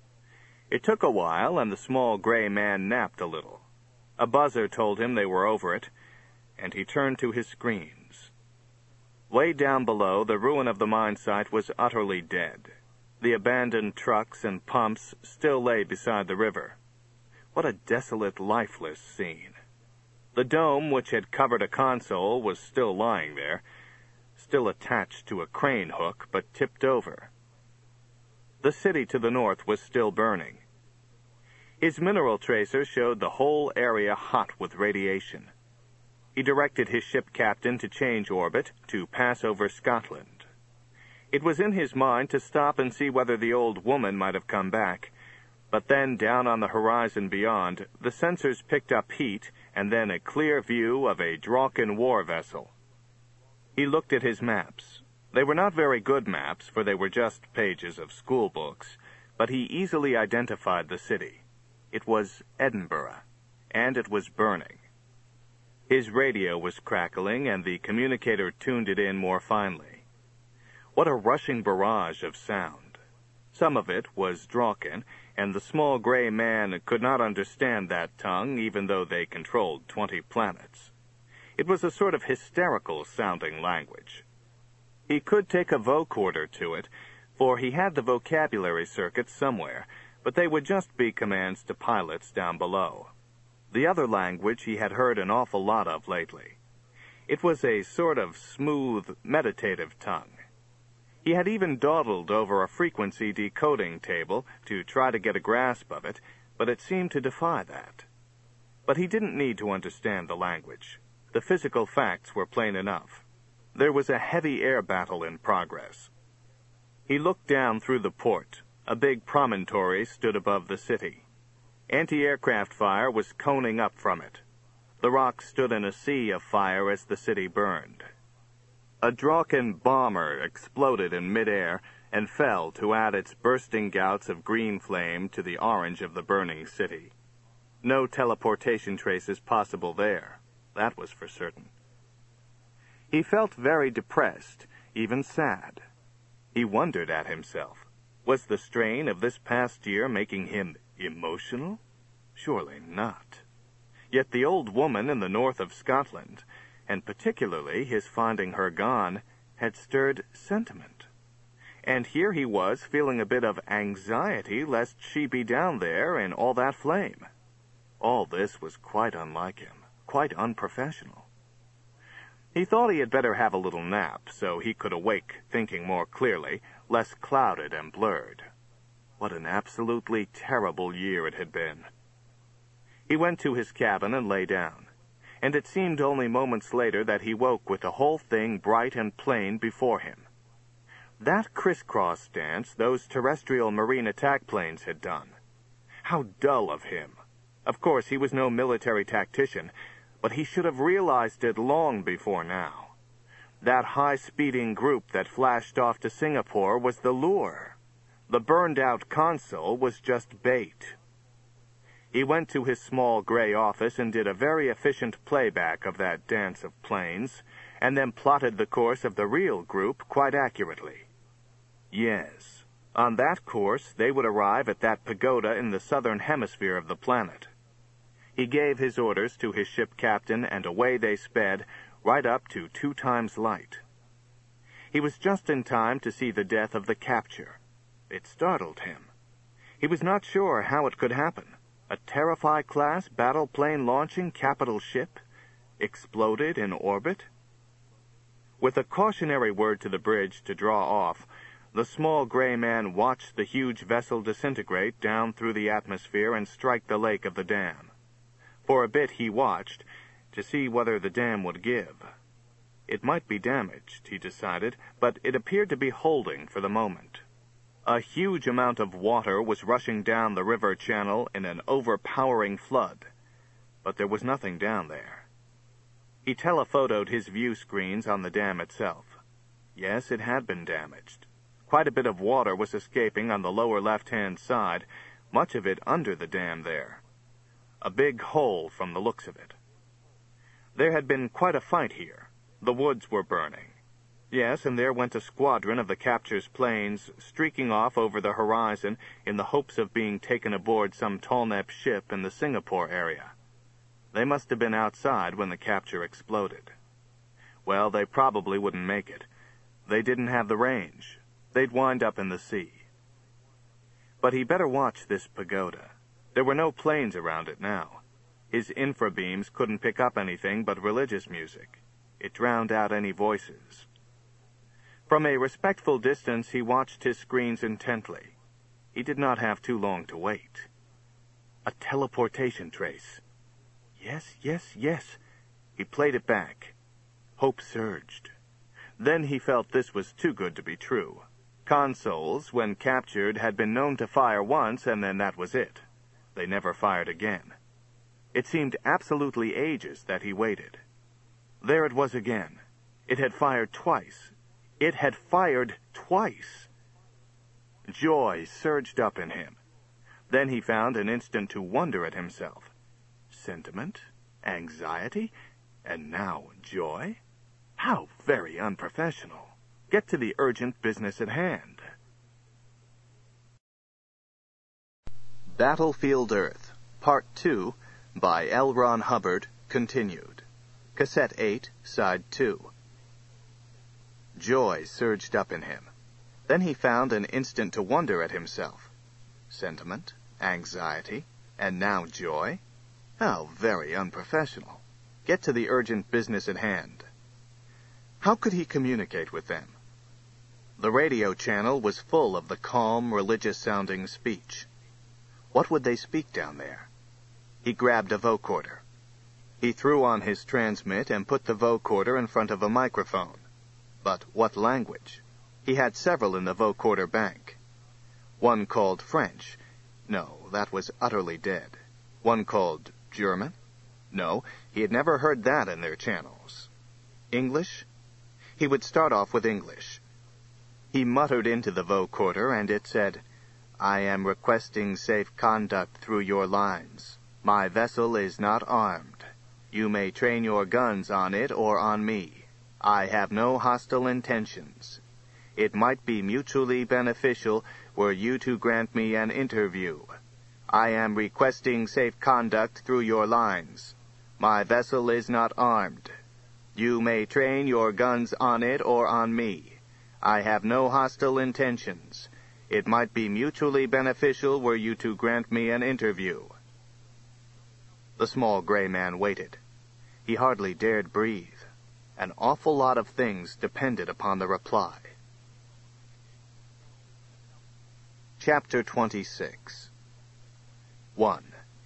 It took a while, and the small gray man napped a little. A buzzer told him they were over it, and he turned to his screens. Way down below, the ruin of the mine site was utterly dead. The abandoned trucks and pumps still lay beside the river. What a desolate, lifeless scene. The dome, which had covered a console, was still lying there, still attached to a crane hook, but tipped over. The city to the north was still burning. His mineral tracer showed the whole area hot with radiation. He directed his ship captain to change orbit, to pass over Scotland. It was in his mind to stop and see whether the old woman might have come back, but then down on the horizon beyond, the sensors picked up heat and then a clear view of a Drawkin war vessel. He looked at his maps. They were not very good maps, for they were just pages of school books, but he easily identified the city. It was Edinburgh, and it was burning. His radio was crackling, and the communicator tuned it in more finely. What a rushing barrage of sound. Some of it was Draken, and the small gray man could not understand that tongue even though they controlled 20 planets. It was a sort of hysterical-sounding language. He could take a vocorder to it, for he had the vocabulary circuits somewhere, but they would just be commands to pilots down below. The other language he had heard an awful lot of lately. It was a sort of smooth, meditative tongue. He had even dawdled over a frequency decoding table to try to get a grasp of it, but it seemed to defy that. But he didn't need to understand the language. The physical facts were plain enough. There was a heavy air battle in progress. He looked down through the port. A big promontory stood above the city. Anti-aircraft fire was coning up from it. The rocks stood in a sea of fire as the city burned. A Draken bomber exploded in midair and fell to add its bursting gouts of green flame to the orange of the burning city. No teleportation traces possible there. That was for certain. He felt very depressed, even sad. He wondered at himself. Was the strain of this past year making him emotional? Surely not. Yet the old woman in the north of Scotland, and particularly his finding her gone, had stirred sentiment. And here he was feeling a bit of anxiety lest she be down there in all that flame. All this was quite unlike him, quite unprofessional. He thought he had better have a little nap so he could awake thinking more clearly, less clouded and blurred. What an absolutely terrible year it had been. He went to his cabin and lay down, and it seemed only moments later that he woke with the whole thing bright and plain before him. That crisscross dance those terrestrial marine attack planes had done. How dull of him. Of course, he was no military tactician, but he should have realized it long before now. That high-speeding group that flashed off to Singapore was the lure. The burned-out consul was just bait. He went to his small gray office and did a very efficient playback of that dance of planes, and then plotted the course of the real group quite accurately. Yes, on that course they would arrive at that pagoda in the southern hemisphere of the planet. He gave his orders to his ship captain, and away they sped, right up to 2 times light. He was just in time to see the death of the Capture. It startled him. He was not sure how it could happen. A Terrify-class battle-plane launching capital ship exploded in orbit? With a cautionary word to the bridge to draw off, the small gray man watched the huge vessel disintegrate down through the atmosphere and strike the lake of the dam. For a bit he watched, to see whether the dam would give. It might be damaged, he decided, but it appeared to be holding for the moment. A huge amount of water was rushing down the river channel in an overpowering flood, but there was nothing down there. He telephotoed his view screens on the dam itself. Yes, it had been damaged. Quite a bit of water was escaping on the lower left-hand side, much of it under the dam there. A big hole from the looks of it. There had been quite a fight here. The woods were burning. Yes, and there went a squadron of the Capture's planes streaking off over the horizon in the hopes of being taken aboard some Tallnepp ship in the Singapore area. They must have been outside when the Capture exploded. Well, they probably wouldn't make it. They didn't have the range. They'd wind up in the sea. But he better watch this pagoda. There were no planes around it now. His infrabeams couldn't pick up anything but religious music. It drowned out any voices. From a respectful distance, he watched his screens intently. He did not have too long to wait. A teleportation trace. Yes, yes, yes. He played it back. Hope surged. Then he felt this was too good to be true. Consuls, when captured, had been known to fire once, and then that was it. They never fired again. It seemed absolutely ages that he waited. There it was again. It had fired twice. It had fired twice. Joy surged up in him. Then he found an instant to wonder at himself. Sentiment? Anxiety? And now joy? How very unprofessional. Get to the urgent business at hand. Battlefield Earth, Part 2, by L. Ron Hubbard, continued. Cassette 8, Side 2. Joy surged up in him. Then he found an instant to wonder at himself. Sentiment, anxiety, and now joy? How very unprofessional. Get to the urgent business at hand. How could he communicate with them? The radio channel was full of the calm, religious-sounding speech. What would they speak down there? He grabbed a vocoder. He threw on his transmit and put the vocoder in front of a microphone. But what language? He had several in the vocoder bank. One called French. No, that was utterly dead. One called German? No, he had never heard that in their channels. English? He would start off with English. He muttered into the vocoder, and it said, "I am requesting safe conduct through your lines. My vessel is not armed. You may train your guns on it or on me. I have no hostile intentions. It might be mutually beneficial were you to grant me an interview. I am requesting safe conduct through your lines. My vessel is not armed. You may train your guns on it or on me. I have no hostile intentions. It might be mutually beneficial were you to grant me an interview." The small gray man waited. He hardly dared breathe. An awful lot of things depended upon the reply. Chapter 26. 1.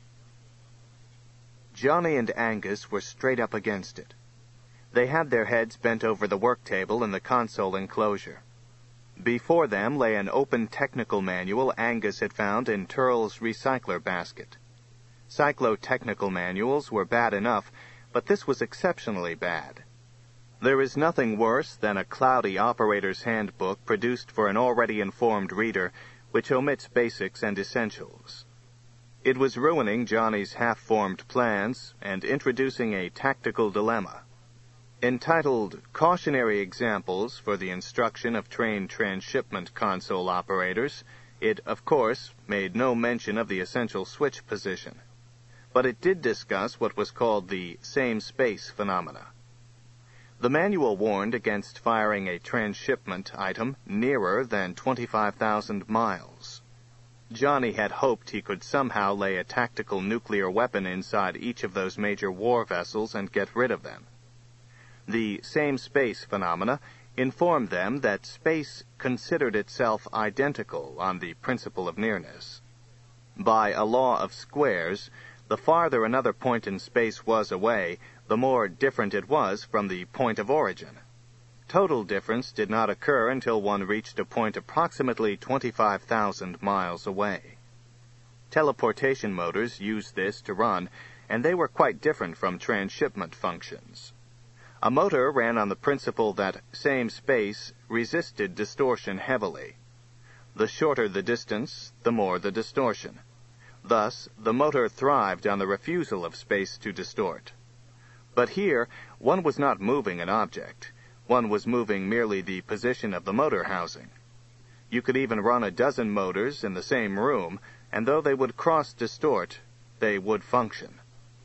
Johnny and Angus were straight up against it. They had their heads bent over the work table in the console enclosure. Before them lay an open technical manual Angus had found in Turl's recycler basket. Cyclotechnical manuals were bad enough, but this was exceptionally bad. There is nothing worse than a cloudy operator's handbook produced for an already informed reader, which omits basics and essentials. It was ruining Johnny's half-formed plans and introducing a tactical dilemma. Entitled Cautionary Examples for the Instruction of Trained Transshipment Console Operators, it, of course, made no mention of the essential switch position. But it did discuss what was called the same-space phenomena. The manual warned against firing a transshipment item nearer than 25,000 miles. Johnny had hoped he could somehow lay a tactical nuclear weapon inside each of those major war vessels and get rid of them. The same-space phenomena informed them that space considered itself identical on the principle of nearness. By a law of squares, the farther another point in space was away, the more different it was from the point of origin. Total difference did not occur until one reached a point approximately 25,000 miles away. Teleportation motors used this to run, and they were quite different from transshipment functions. A motor ran on the principle that same space resisted distortion heavily. The shorter the distance, the more the distortion. Thus, the motor thrived on the refusal of space to distort. But here, one was not moving an object. One was moving merely the position of the motor housing. You could even run a dozen motors in the same room, and though they would cross-distort, they would function.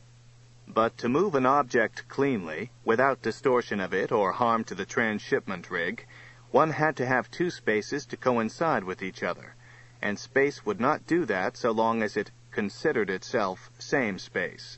But to move an object cleanly, without distortion of it or harm to the transshipment rig, one had to have two spaces to coincide with each other, and space would not do that so long as it considered itself same space.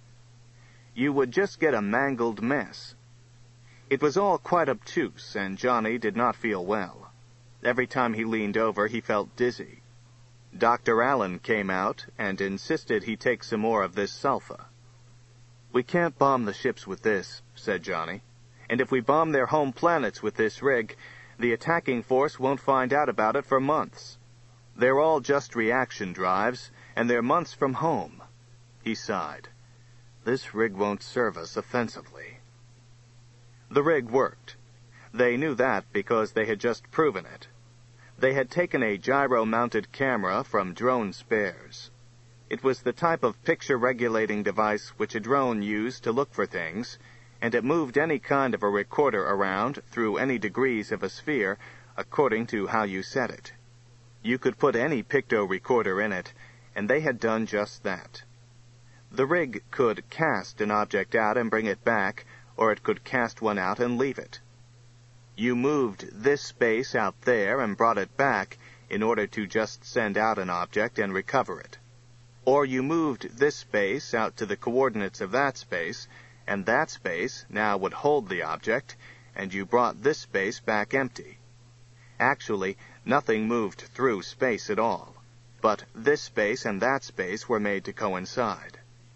You would just get a mangled mess. It was all quite obtuse, and Johnny did not feel well. Every time he leaned over, he felt dizzy. Dr. Allen came out and insisted he take some more of this sulfa. "We can't bomb the ships with this," said Johnny. "And if we bomb their home planets with this rig, the attacking force won't find out about it for months. They're all just reaction drives, and they're months from home." He sighed. "This rig won't serve us offensively." The rig worked. They knew that because they had just proven it. They had taken a gyro-mounted camera from drone spares. It was the type of picture-regulating device which a drone used to look for things, and it moved any kind of a recorder around through any degrees of a sphere according to how you set it. You could put any picto recorder in it, and they had done just that. The rig could cast an object out and bring it back, or it could cast one out and leave it. You moved this space out there and brought it back in order to just send out an object and recover it. Or you moved this space out to the coordinates of that space, and that space now would hold the object, and you brought this space back empty. Actually, nothing moved through space at all, but this space and that space were made to coincide.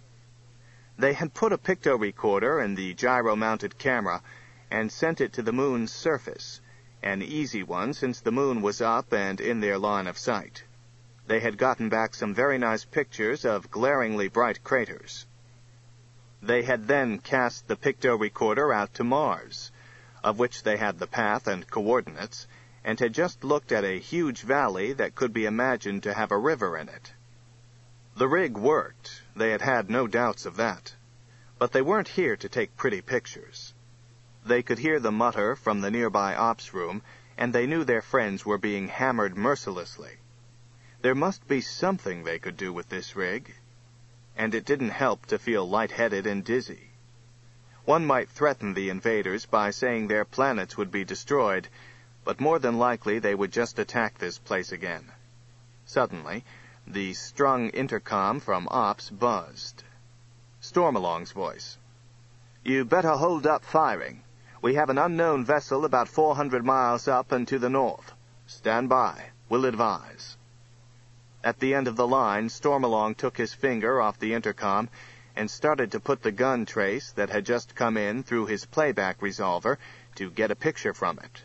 They had put a pictorecorder in the gyro-mounted camera and sent it to the moon's surface, an easy one since the moon was up and in their line of sight. They had gotten back some very nice pictures of glaringly bright craters. They had then cast the pictorecorder out to Mars, of which they had the path and coordinates, and had just looked at a huge valley that could be imagined to have a river in it. The rig worked, they had had no doubts of that, but they weren't here to take pretty pictures. They could hear the mutter from the nearby ops room, and they knew their friends were being hammered mercilessly. There must be something they could do with this rig, and it didn't help to feel lightheaded and dizzy. One might threaten the invaders by saying their planets would be destroyed, but more than likely they would just attack this place again. Suddenly, the strung intercom from Ops buzzed. Stormalong's voice. "You better hold up firing. We have an unknown vessel about 400 miles up and to the north. Stand by. Will advise." At the end of the line, Stormalong took his finger off the intercom and started to put the gun trace that had just come in through his playback resolver to get a picture from it.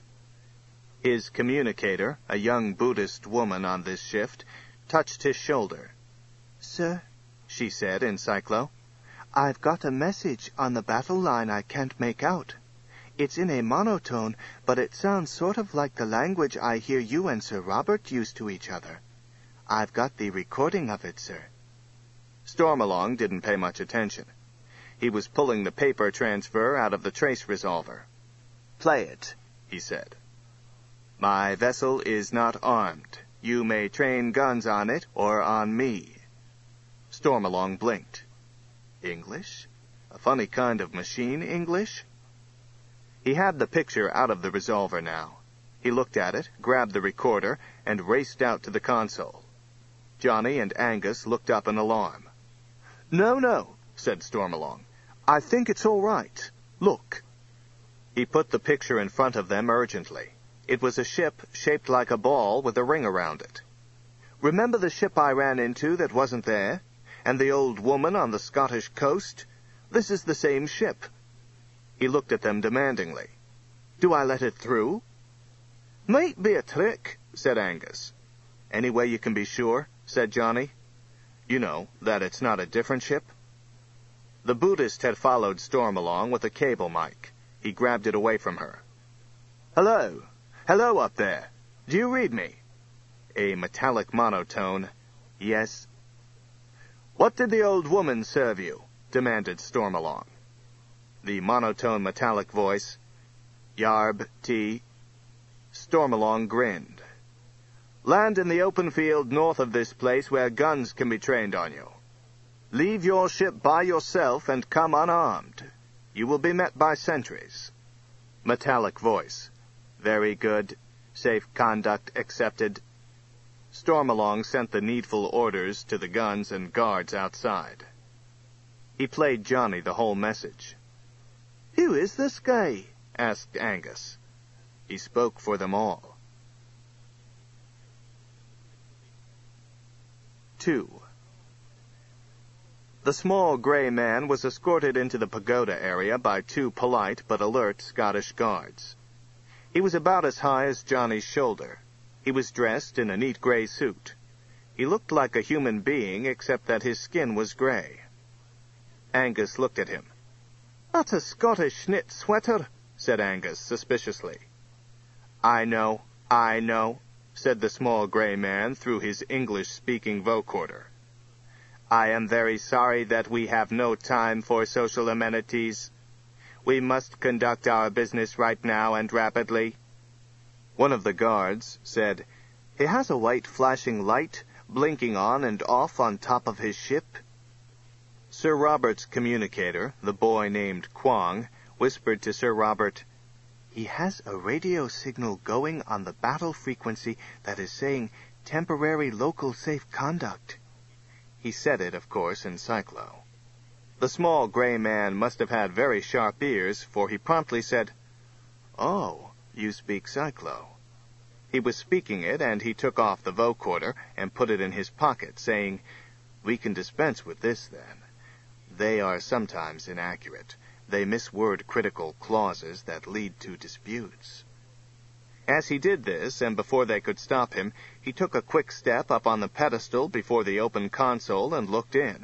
His communicator, a young Buddhist woman on this shift, touched his shoulder. "Sir," she said in Cyclo, "I've got a message on the battle line I can't make out. It's in a monotone, but it sounds sort of like the language I hear you and Sir Robert use to each other. I've got the recording of it, sir." Stormalong didn't pay much attention. He was pulling the paper transfer out of the trace resolver. "Play it," he said. "My vessel is not armed. You may train guns on it or on me." Stormalong blinked. English? A funny kind of machine English? He had the picture out of the resolver now. He looked at it, grabbed the recorder, and raced out to the console. Johnny and Angus looked up in alarm. No, said Stormalong. "I think it's all right. Look." He put the picture in front of them urgently. It was a ship shaped like a ball with a ring around it. "Remember the ship I ran into that wasn't there? And the old woman on the Scottish coast? This is the same ship." He looked at them demandingly. "Do I let it through?" "Might be a trick," said Angus. "Any way you can be sure?" said Johnny. "You know, that it's not a different ship?" The Buddhist had followed Stormalong with a cable mic. He grabbed it away from her. "Hello. Hello up there. Do you read me?" A metallic monotone. "Yes." "What did the old woman serve you?" demanded Stormalong. The monotone metallic voice. "Yarb, tea." Stormalong grinned. "Land in the open field north of this place where guns can be trained on you. Leave your ship by yourself and come unarmed. You will be met by sentries." Metallic voice. "Very good. Safe conduct accepted." Stormalong sent the needful orders to the guns and guards outside. He played Johnny the whole message. "Who is this guy?" asked Angus. He spoke for them all. 2. The small gray man was escorted into the pagoda area by two polite but alert Scottish guards. He was about as high as Johnny's shoulder. He was dressed in a neat gray suit. He looked like a human being, except that his skin was gray. Angus looked at him. "That's a Scottish knit sweater," said Angus suspiciously. I know, said the small gray man through his English-speaking vocoder. "I am very sorry that we have no time for social amenities. We must conduct our business right now and rapidly." One of the guards said, "He has a white flashing light, blinking on and off on top of his ship? Sir Robert's communicator, the boy named Kwong, whispered to Sir Robert, "He has a radio signal going on the battle frequency that is saying temporary local safe conduct." He said it, of course, in Cyclo. The small gray man must have had very sharp ears, for he promptly said, "Oh, you speak Cyclo." He was speaking it, and he took off the vocoder and put it in his pocket, saying, "We can dispense with this, then. They are sometimes inaccurate. They miss word-critical clauses that lead to disputes." As he did this, and before they could stop him, he took a quick step up on the pedestal before the open console and looked in.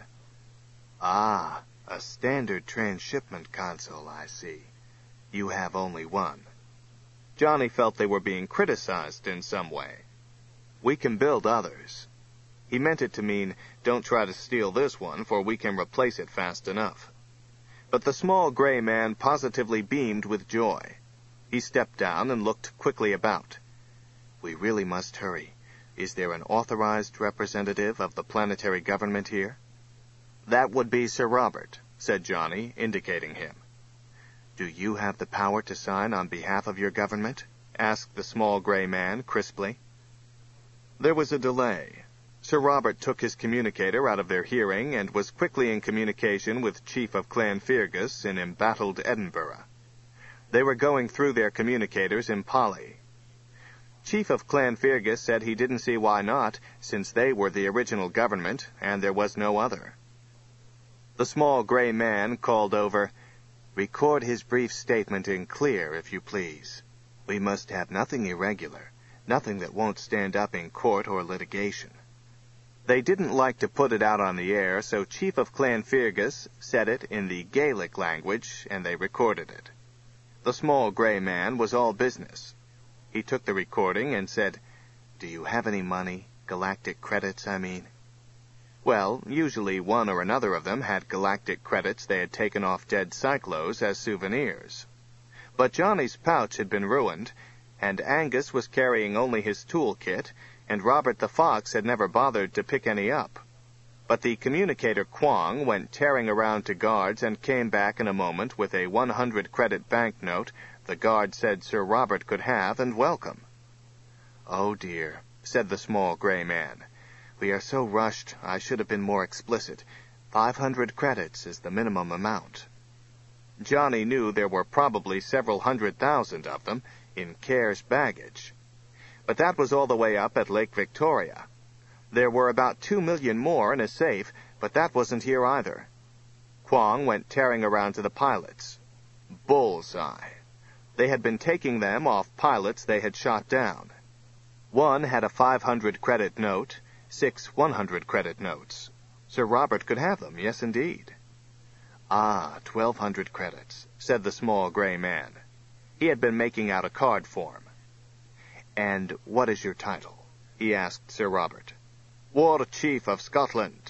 "Ah, a standard transshipment console, I see. You have only one." Johnny felt they were being criticized in some way. "We can build others." He meant it to mean, don't try to steal this one, for we can replace it fast enough. But the small gray man positively beamed with joy. He stepped down and looked quickly about. "We really must hurry. Is there an authorized representative of the planetary government here?" "That would be Sir Robert," said Johnny, indicating him. "Do you have the power to sign on behalf of your government?" asked the small gray man crisply. There was a delay. Sir Robert took his communicator out of their hearing and was quickly in communication with Chief of Clan Fergus in embattled Edinburgh. They were going through their communicators in Pali. Chief of Clan Fergus said he didn't see why not, since they were the original government, and there was no other. The small gray man called over, "Record his brief statement in clear, if you please. We must have nothing irregular, nothing that won't stand up in court or litigation." They didn't like to put it out on the air, so Chief of Clan Fergus said it in the Gaelic language, and they recorded it. The small gray man was all business. He took the recording and said, "Do you have any money? Galactic credits, I mean?" Well, usually one or another of them had galactic credits they had taken off dead Cyclos as souvenirs. But Johnny's pouch had been ruined, and Angus was carrying only his toolkit, and Robert the Fox had never bothered to pick any up. But the communicator Kwong went tearing around to guards and came back in a moment with a 100-credit banknote the guard said Sir Robert could have and welcome. "Oh, dear," said the small gray man. "We are so rushed, I should have been more explicit. 500 credits is the minimum amount." Johnny knew there were probably several 100,000 of them in Care's baggage. But that was all the way up at Lake Victoria. There were about 2 million more in a safe, but that wasn't here either. Kwong went tearing around to the pilots. Bullseye. They had been taking them off pilots they had shot down. One had a 500-credit note, 6 100-credit notes. Sir Robert could have them, yes indeed. "Ah, 1,200 credits," said the small gray man. He had been making out a card form. "And what is your title?" he asked Sir Robert. "War Chief of Scotland."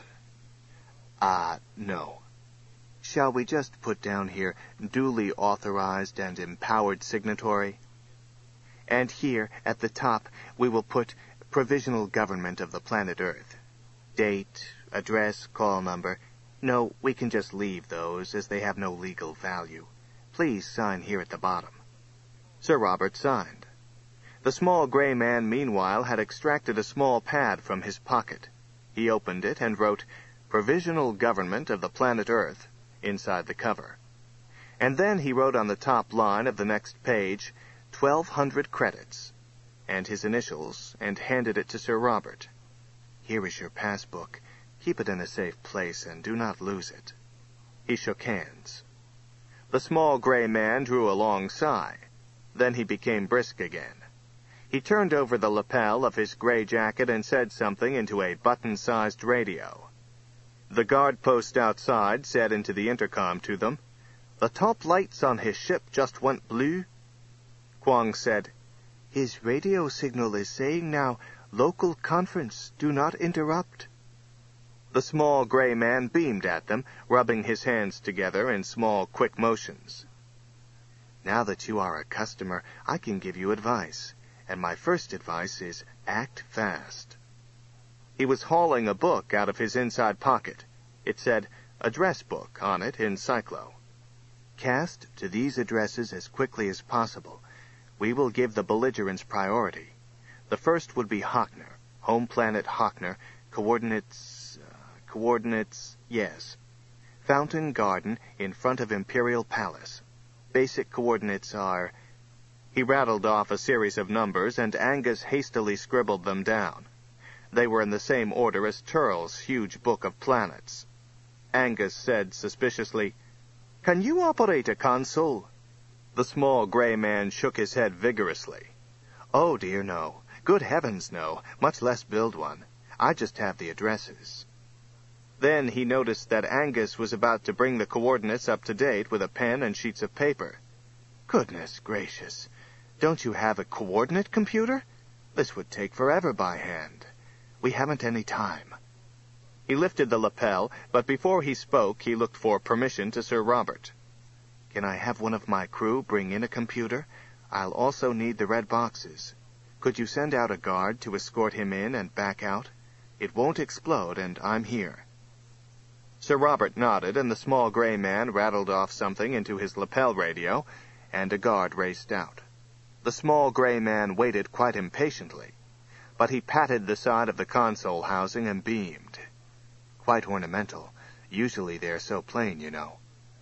No. Shall we just put down here, duly authorized and empowered signatory? And here, at the top, we will put provisional government of the planet Earth. Date, address, call number. No, we can just leave those, as they have no legal value. Please sign here at the bottom. Sir Robert signed. The small gray man, meanwhile, had extracted a small pad from his pocket. He opened it and wrote, "Provisional Government of the Planet Earth," inside the cover. And then he wrote on the top line of the next page, 1,200 credits, and his initials, and handed it to Sir Robert. "Here is your passbook. Keep it in a safe place and do not lose it." He shook hands. The small gray man drew a long sigh. Then he became brisk again. He turned over the lapel of his gray jacket and said something into a button-sized radio. The guard post outside said into the intercom to them, "The top lights on his ship just went blue." Kwong said, "His radio signal is saying now, local conference, do not interrupt." The small gray man beamed at them, rubbing his hands together in small, quick motions. "Now that you are a customer, I can give you advice. And my first advice is act fast." He was hauling a book out of his inside pocket. It said, "Address Book," on it in Cyclo. "Cast to these addresses as quickly as possible. We will give the belligerents priority. The first would be Hockner, home planet Hockner, coordinates, yes. Fountain Garden in front of Imperial Palace. Basic coordinates are..." He rattled off a series of numbers, and Angus hastily scribbled them down. They were in the same order as Turl's huge book of planets. Angus said suspiciously, "Can you operate a console?" The small gray man shook his head vigorously. "Oh, dear, no. Good heavens, no. Much less build one. I just have the addresses." Then he noticed that Angus was about to bring the coordinates up to date with a pen and sheets of paper. "Goodness gracious. Don't you have a coordinate computer? This would take forever by hand. We haven't any time." He lifted the lapel, but before he spoke, he looked for permission to Sir Robert. "Can I have one of my crew bring in a computer? I'll also need the red boxes. Could you send out a guard to escort him in and back out? It won't explode, and I'm here." Sir Robert nodded, and the small gray man rattled off something into his lapel radio, and a guard raced out. The small gray man waited quite impatiently, but he patted the side of the console housing and beamed. "Quite ornamental. Usually they're so plain, you know."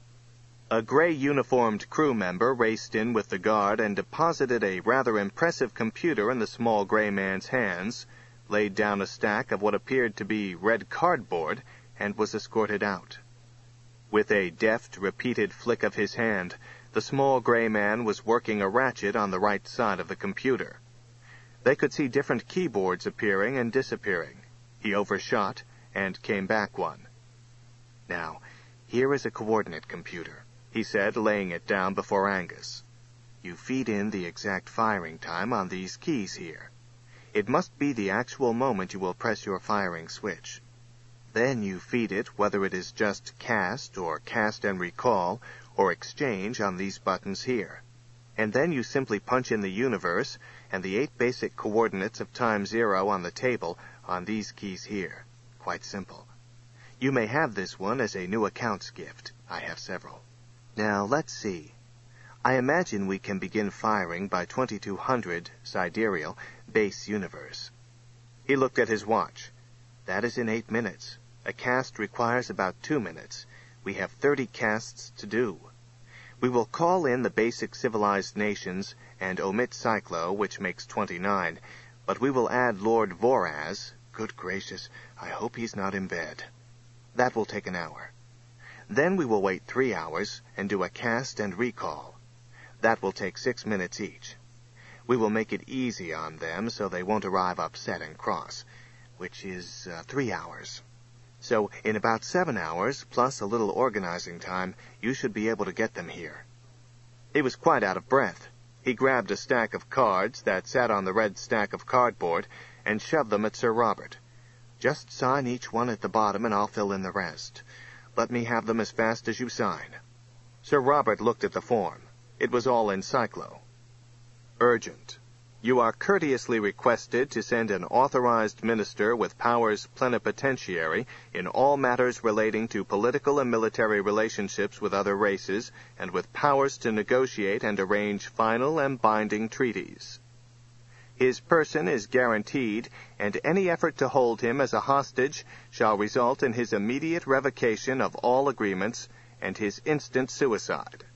A gray-uniformed crew member raced in with the guard and deposited a rather impressive computer in the small gray man's hands, laid down a stack of what appeared to be red cardboard, and was escorted out. With a deft, repeated flick of his hand, the small gray man was working a ratchet on the right side of the computer. They could see different keyboards appearing and disappearing. He overshot and came back one. "Now, here is a coordinate computer," he said, laying it down before Angus. "You feed in the exact firing time on these keys here. It must be the actual moment you will press your firing switch. Then you feed it whether it is just cast or cast and recall or exchange on these buttons here. And then you simply punch in the universe and the 8 basic coordinates of time 0 on the table on these keys here. Quite simple. You may have this one as a new accounts gift. I have several. Now, let's see. I imagine we can begin firing by 2200 sidereal base universe." He looked at his watch. "That is in 8 minutes. A cast requires about 2 minutes. We have 30 casts to do. We will call in the basic civilized nations and omit Cyclo, which makes 29, but we will add Lord Voraz. Good gracious, I hope he's not in bed. That will take an hour. Then we will wait 3 hours and do a cast and recall. That will take 6 minutes each. We will make it easy on them so they won't arrive upset and cross, which is 3 hours. So in about 7 hours, plus a little organizing time, you should be able to get them here." He was quite out of breath. He grabbed a stack of cards that sat on the red stack of cardboard and shoved them at Sir Robert. "Just sign each one at the bottom and I'll fill in the rest. Let me have them as fast as you sign." Sir Robert looked at the form. It was all in Cyclo. "Urgent. You are courteously requested to send an authorized minister with powers plenipotentiary in all matters relating to political and military relationships with other races, and with powers to negotiate and arrange final and binding treaties. His person is guaranteed, and any effort to hold him as a hostage shall result in his immediate revocation of all agreements and his instant suicide.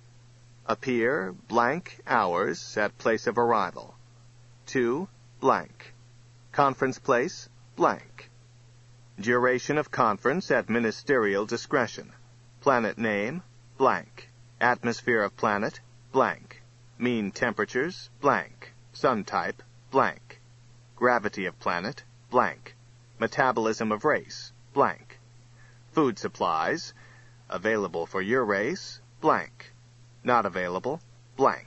Appear blank hours at place of arrival. 2 blank. Conference place blank. Duration of conference at ministerial discretion. Planet name blank. Atmosphere of planet blank. Mean temperatures blank. Sun type blank. Gravity of planet blank. Metabolism of race blank. Food supplies available for your race blank. Not available blank.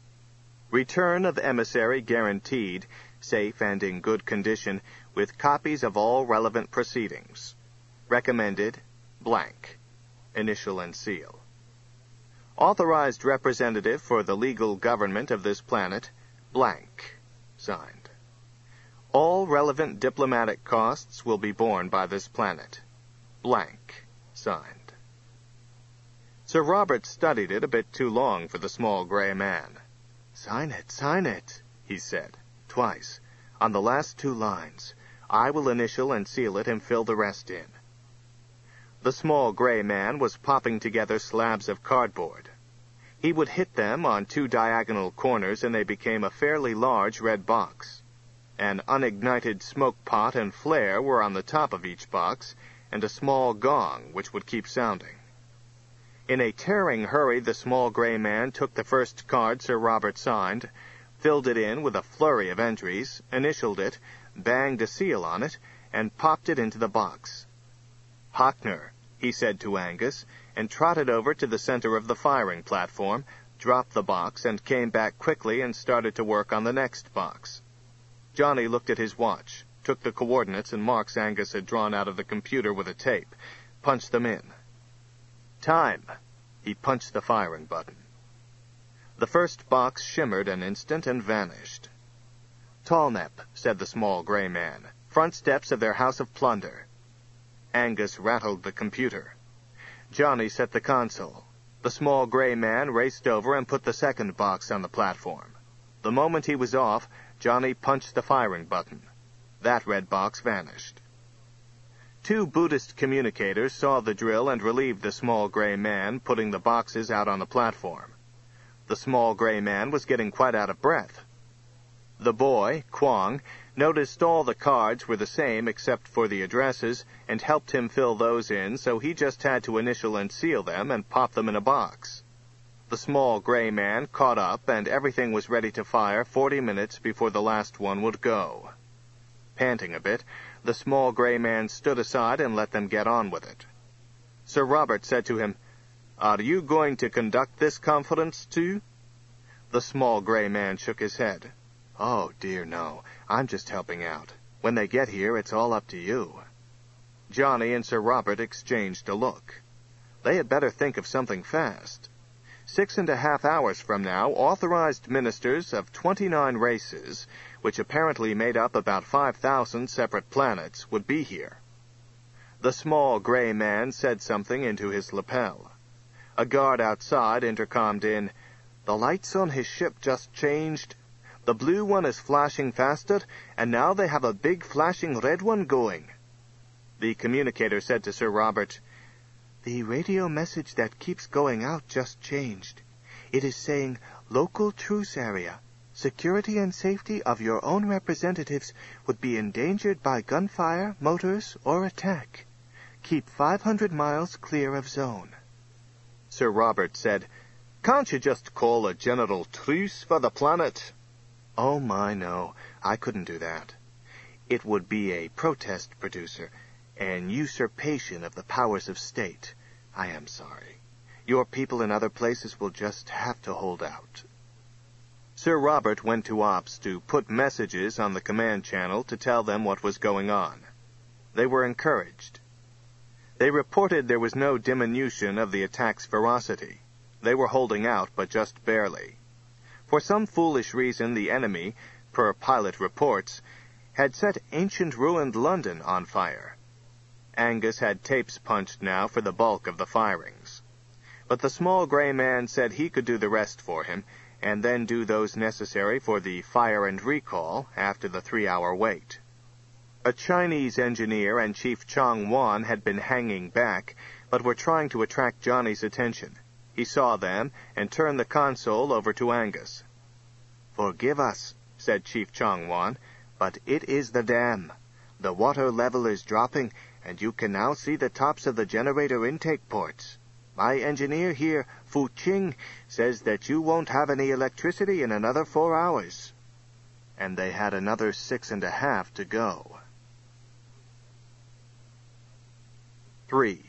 Return of emissary guaranteed, safe and in good condition, with copies of all relevant proceedings. Recommended blank. Initial and seal. Authorized representative for the legal government of this planet blank. Signed. All relevant diplomatic costs will be borne by this planet. Blank. Signed. Sir Robert studied it a bit too long for the small gray man. Sign it, he said, twice. On the last 2 lines. I will initial and seal it and fill the rest in. The small gray man was popping together slabs of cardboard. He would hit them on 2 diagonal corners and they became a fairly large red box. An unignited smoke pot and flare were on the top of each box, and a small gong which would keep sounding. In a tearing hurry, the small gray man took the first card Sir Robert signed, filled it in with a flurry of entries, initialed it, banged a seal on it, and popped it into the box. Hockner, he said to Angus, and trotted over to the center of the firing platform, dropped the box, and came back quickly and started to work on the next box. Johnny looked at his watch, took the coordinates and marks Angus had drawn out of the computer with a tape, punched them in. Time. He punched the firing button. The first box shimmered an instant and vanished. Tallnep, said the small gray man. Front steps of their house of plunder. Angus rattled the computer. Johnny set the console. The small gray man raced over and put the second box on the platform. The moment he was off, Johnny punched the firing button. That red box vanished. 2 Buddhist communicators saw the drill and relieved the small gray man, putting the boxes out on the platform. The small gray man was getting quite out of breath. The boy, Kwong, noticed all the cards were the same except for the addresses and helped him fill those in, so he just had to initial and seal them and pop them in a box. The small gray man caught up and everything was ready to fire 40 minutes before the last one would go. Panting a bit, the small gray man stood aside and let them get on with it. Sir Robert said to him, "Are you going to conduct this conference too?" The small gray man shook his head. "Oh, dear, no. I'm just helping out. When they get here, it's all up to you." Johnny and Sir Robert exchanged a look. They had better think of something fast. 6.5 hours from now, authorized ministers of 29 races, which apparently made up about 5,000 separate planets, would be here. The small gray man said something into his lapel. A guard outside intercommed in, "The lights on his ship just changed. The blue one is flashing faster, and now they have a big flashing red one going." The communicator said to Sir Robert, "The radio message that keeps going out just changed. It is saying, 'Local truce area. Security and safety of your own representatives would be endangered by gunfire, motors, or attack. Keep 500 miles clear of zone.'" Sir Robert said, "Can't you just call a general truce for the planet?" "Oh, my, no. I couldn't do that. It would be a protest producer, an usurpation of the powers of state. I am sorry. Your people in other places will just have to hold out." Sir Robert went to Ops to put messages on the command channel to tell them what was going on. They were encouraged. They reported there was no diminution of the attack's ferocity. They were holding out, but just barely. For some foolish reason, the enemy, per pilot reports, had set ancient ruined London on fire. Angus had tapes punched now for the bulk of the firings. But the small gray man said he could do the rest for him, and then do those necessary for the fire and recall after the 3-hour wait. A Chinese engineer and Chief Chong Wan had been hanging back, but were trying to attract Johnny's attention. He saw them and turned the console over to Angus. "Forgive us," said Chief Chong Wan, "but it is the dam. The water level is dropping, and you can now see the tops of the generator intake ports. My engineer here, Fu Qing, says that you won't have any electricity in another 4 hours." And they had another 6.5 to go. 3.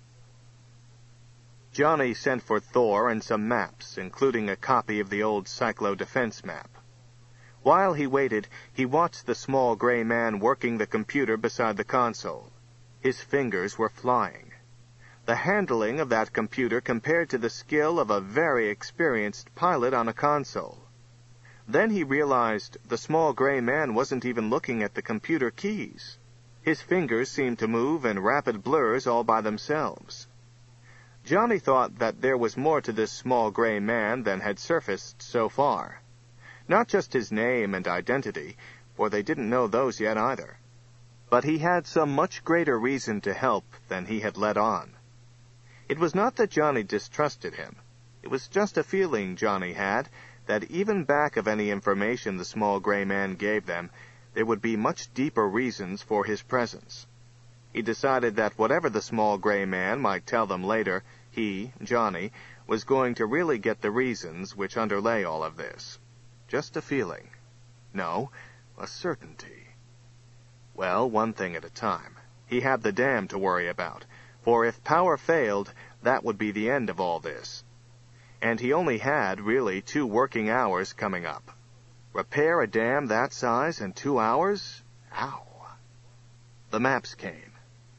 Johnny sent for Thor and some maps, including a copy of the old Cyclo defense map. While he waited, he watched the small gray man working the computer beside the console. His fingers were flying. The handling of that computer compared to the skill of a very experienced pilot on a console. Then he realized the small gray man wasn't even looking at the computer keys. His fingers seemed to move in rapid blurs all by themselves. Johnny thought that there was more to this small gray man than had surfaced so far. Not just his name and identity, for they didn't know those yet either. But he had some much greater reason to help than he had let on. It was not that Johnny distrusted him. It was just a feeling Johnny had that even back of any information the small gray man gave them, there would be much deeper reasons for his presence. He decided that whatever the small gray man might tell them later, he, Johnny, was going to really get the reasons which underlay all of this. Just a feeling. No, a certainty. Well, one thing at a time. He had the dam to worry about, for if power failed, that would be the end of all this. And he only had, really, 2 working hours coming up. Repair a dam that size in 2 hours? Ow. The maps came.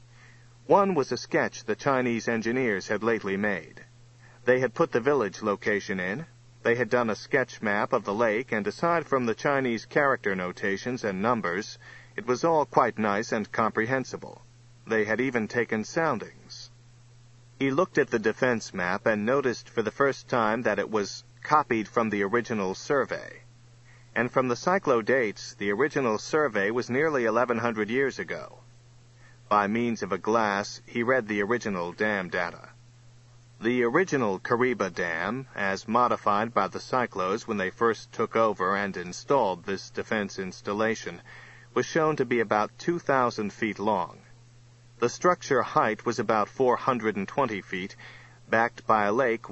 One was a sketch the Chinese engineers had lately made. They had put the village location in. They had done a sketch map of the lake, and aside from the Chinese character notations and numbers, it was all quite nice and comprehensible. They had even taken soundings. He looked at the defense map and noticed for the first time that it was copied from the original survey. And from the cyclo-dates, the original survey was nearly 1,100 years ago. By means of a glass, he read the original dam data. The original Kariba Dam, as modified by the Cyclos when they first took over and installed this defense installation, was shown to be about 2,000 feet long. The structure height was about 420 feet, backed by a lake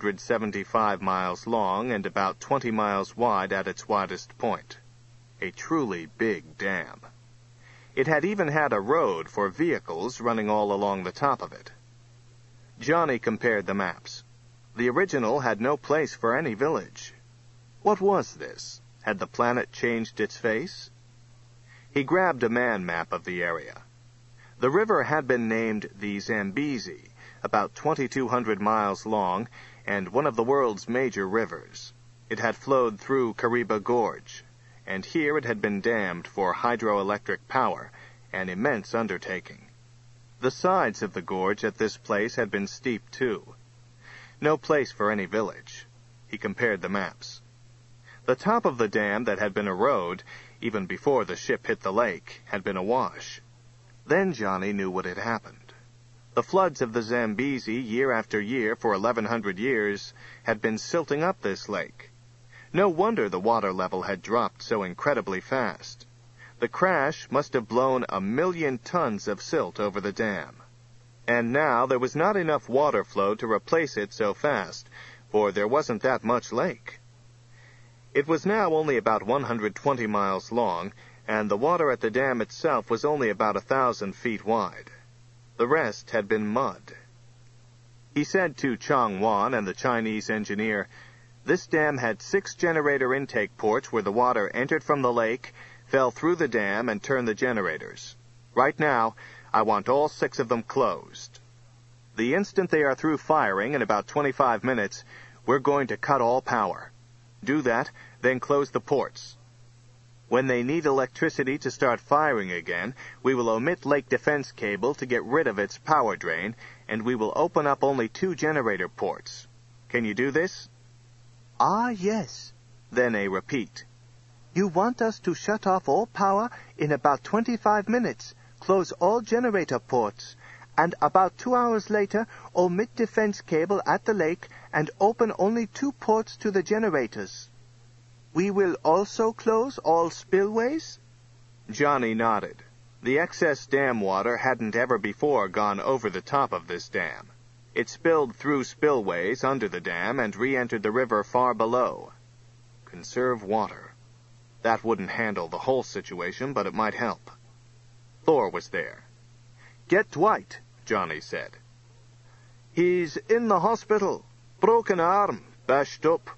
175 miles long and about 20 miles wide at its widest point. A truly big dam. It had even had a road for vehicles running all along the top of it. Johnny compared the maps. The original had no place for any village. What was this? Had the planet changed its face? He grabbed a man map of the area. The river had been named the Zambezi, about 2,200 miles long, and one of the world's major rivers. It had flowed through Kariba Gorge, and here it had been dammed for hydroelectric power, an immense undertaking. The sides of the gorge at this place had been steep, too. No place for any village. He compared the maps. The top of the dam that had been a road, even before the ship hit the lake, had been awash. Then Johnny knew what had happened. The floods of the Zambezi, year after year for 1,100 years, had been silting up this lake. No wonder the water level had dropped so incredibly fast. The crash must have blown 1,000,000 tons of silt over the dam. And now there was not enough water flow to replace it so fast, for there wasn't that much lake. It was now only about 120 miles long, and the water at the dam itself was only about 1,000 feet wide. The rest had been mud. He said to Chong Wan and the Chinese engineer, "This dam had 6 generator intake ports where the water entered from the lake, fell through the dam, and turned the generators. Right now, I want all 6 of them closed. The instant they are through firing, in about 25 minutes, we're going to cut all power. Do that, then close the ports. When they need electricity to start firing again, we will omit lake defense cable to get rid of its power drain, and we will open up only 2 generator ports. Can you do this?" "Ah, yes." Then a repeat. "You want us to shut off all power in about 25 minutes, close all generator ports, and about 2 hours later omit defense cable at the lake and open only 2 ports to the generators. We will also close all spillways?" Johnny nodded. The excess dam water hadn't ever before gone over the top of this dam. It spilled through spillways under the dam and re-entered the river far below. Conserve water. That wouldn't handle the whole situation, but it might help. Thor was there. "Get Dwight," Johnny said. "He's in the hospital. Broken arm, bashed up."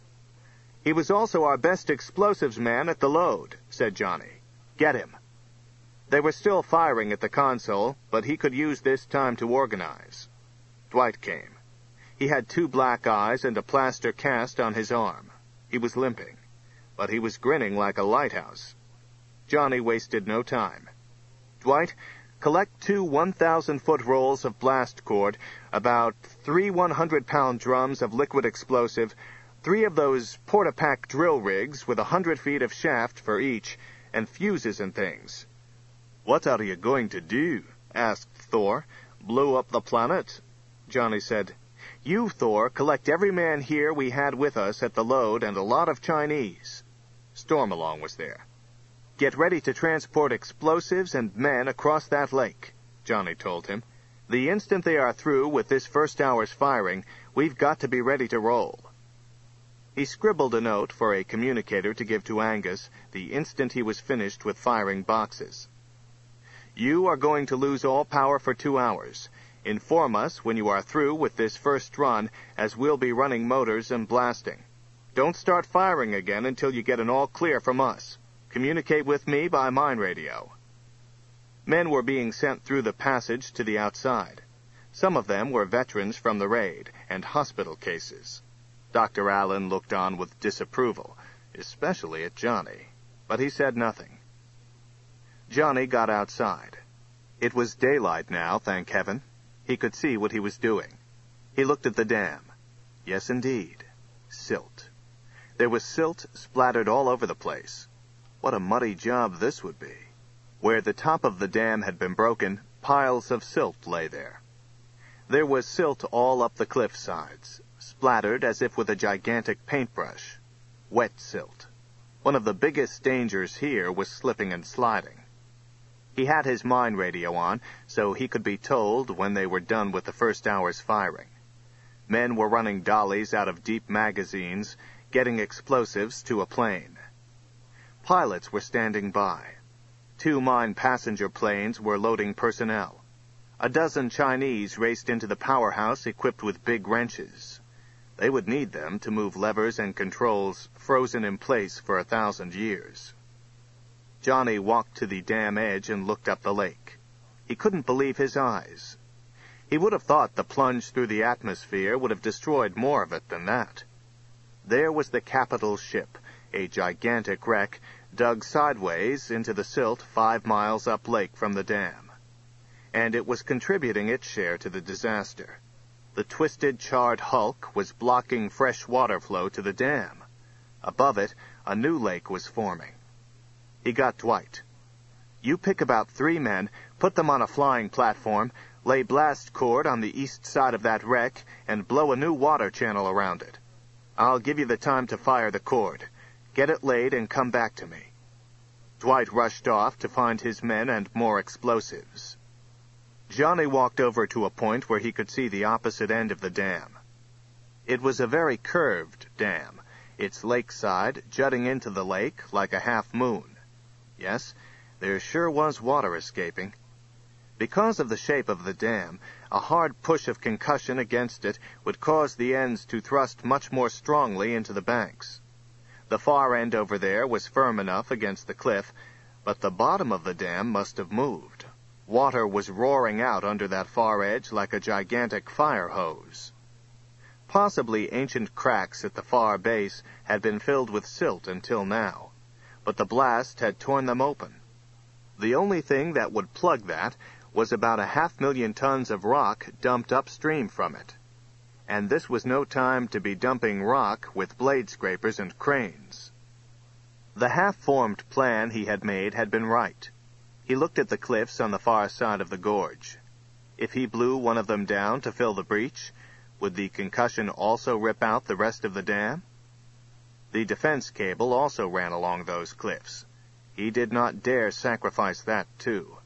"He was also our best explosives man at the load," said Johnny. "Get him." They were still firing at the console, but he could use this time to organize. Dwight came. He had 2 black eyes and a plaster cast on his arm. He was limping. but he was grinning like a lighthouse. Johnny wasted no time. "Dwight, collect 2 1,000-foot rolls of blast cord, about 3 100-pound drums of liquid explosive, 3 of those porta-pack drill rigs with 100 feet of shaft for each, and fuses and things." "What are you going to do?" asked Thor. "Blow up the planet?" Johnny said, "You, Thor, collect every man here we had with us at the load and a lot of Chinese." Stormalong was there. "Get ready to transport explosives and men across that lake," Johnny told him. "The instant they are through with this first hour's firing, we've got to be ready to roll." He scribbled a note for a communicator to give to Angus the instant he was finished with firing boxes. "You are going to lose all power for 2 hours. Inform us when you are through with this first run, as we'll be running motors and blasting. Don't start firing again until you get an all-clear from us. Communicate with me by mind radio." Men were being sent through the passage to the outside. Some of them were veterans from the raid and hospital cases. Dr. Allen looked on with disapproval, especially at Johnny, but he said nothing. Johnny got outside. It was daylight now, thank heaven. He could see what he was doing. He looked at the dam. Yes, indeed. Silt. There was silt splattered all over the place. What a muddy job this would be. Where the top of the dam had been broken, piles of silt lay there. There was silt all up the cliff sides, splattered as if with a gigantic paintbrush. Wet silt. One of the biggest dangers here was slipping and sliding. He had his mind radio on, so he could be told when they were done with the first hour's firing. Men were running dollies out of deep magazines, getting explosives to a plane. Pilots were standing by. 2 mine passenger planes were loading personnel. A dozen Chinese raced into the powerhouse equipped with big wrenches. They would need them to move levers and controls frozen in place for 1,000 years. Johnny walked to the dam edge and looked up the lake. He couldn't believe his eyes. He would have thought the plunge through the atmosphere would have destroyed more of it than that. There was the capital ship, a gigantic wreck, dug sideways into the silt 5 miles up lake from the dam. And it was contributing its share to the disaster. The twisted, charred hulk was blocking fresh water flow to the dam. Above it, a new lake was forming. He got Dwight. "You pick about 3 men, put them on a flying platform, lay blast cord on the east side of that wreck, and blow a new water channel around it. I'll give you the time to fire the cord. Get it laid and come back to me." Dwight rushed off to find his men and more explosives. Johnny walked over to a point where he could see the opposite end of the dam. It was a very curved dam, its lakeside jutting into the lake like a half-moon. Yes, there sure was water escaping. Because of the shape of the dam, a hard push of concussion against it would cause the ends to thrust much more strongly into the banks. The far end over there was firm enough against the cliff, but the bottom of the dam must have moved. Water was roaring out under that far edge like a gigantic fire hose. Possibly ancient cracks at the far base had been filled with silt until now, but the blast had torn them open. The only thing that would plug that was about 500,000 tons of rock dumped upstream from it. And this was no time to be dumping rock with blade scrapers and cranes. The half-formed plan he had made had been right. He looked at the cliffs on the far side of the gorge. If he blew one of them down to fill the breach, would the concussion also rip out the rest of the dam? The defense cable also ran along those cliffs. He did not dare sacrifice that, too.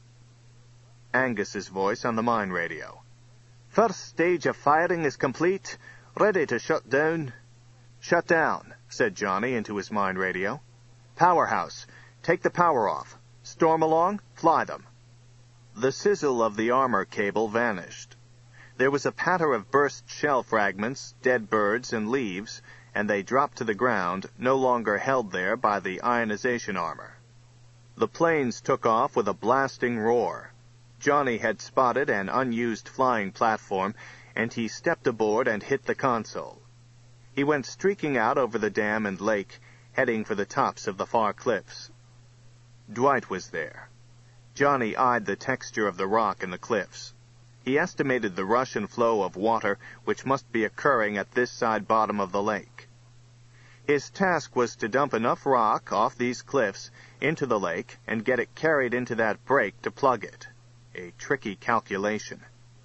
Angus's voice on the mine radio. "First stage of firing is complete. Ready to shut down." "Shut down," said Johnny into his mine radio. "Powerhouse, take the power off. Stormalong, fly them." The sizzle of the armor cable vanished. There was a patter of burst shell fragments, dead birds, and leaves, and they dropped to the ground, no longer held there by the ionization armor. The planes took off with a blasting roar. Johnny had spotted an unused flying platform, and he stepped aboard and hit the console. He went streaking out over the dam and lake, heading for the tops of the far cliffs. Dwight was there. Johnny eyed the texture of the rock and the cliffs. He estimated the rush and flow of water which must be occurring at this side bottom of the lake. His task was to dump enough rock off these cliffs into the lake and get it carried into that break to plug it. A tricky calculation.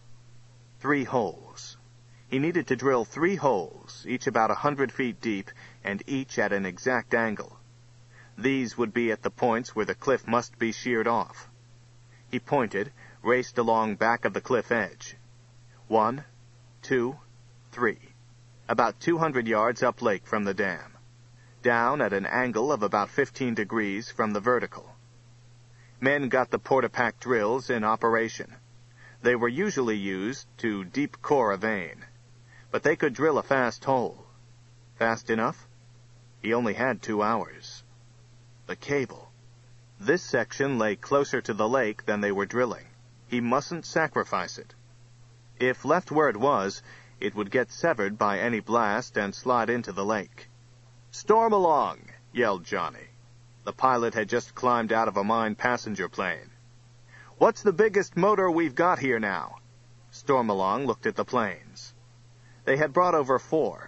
3 holes. He needed to drill 3 holes, each about 100 feet deep and each at an exact angle. These would be at the points where the cliff must be sheared off. He pointed, raced along back of the cliff edge. 1, 2, 3. About 200 yards up lake from the dam. Down at an angle of about 15 degrees from the vertical. Men got the Portapack drills in operation. They were usually used to deep core a vein, but they could drill a fast hole. Fast enough? He only had 2 hours. The cable. This section lay closer to the lake than they were drilling. He mustn't sacrifice it. If left where it was, it would get severed by any blast and slide into the lake. "Storm along!" yelled Johnny. The pilot had just climbed out of a mine passenger plane. "What's the biggest motor we've got here now?" Stormalong looked at the planes. They had brought over 4.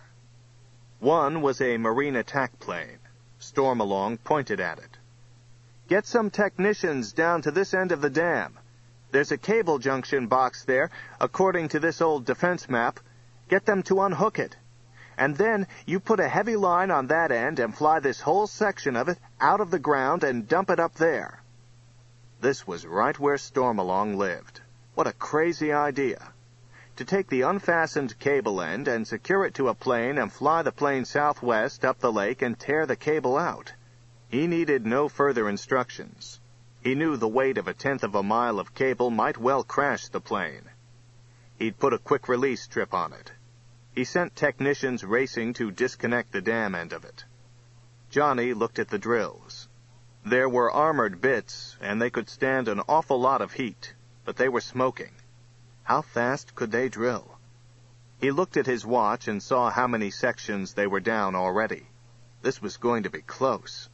One was a marine attack plane. Stormalong pointed at it. "Get some technicians down to this end of the dam. There's a cable junction box there, according to this old defense map. Get them to unhook it. And then you put a heavy line on that end and fly this whole section of it out of the ground and dump it up there." This was right where Stormalong lived. What a crazy idea. To take the unfastened cable end and secure it to a plane and fly the plane southwest up the lake and tear the cable out. He needed no further instructions. He knew the weight of 1/10 of a mile of cable might well crash the plane. He'd put a quick release strip on it. He sent technicians racing to disconnect the dam end of it. Johnny looked at the drills. There were armored bits, and they could stand an awful lot of heat, but they were smoking. How fast could they drill? He looked at his watch and saw how many sections they were down already. This was going to be close.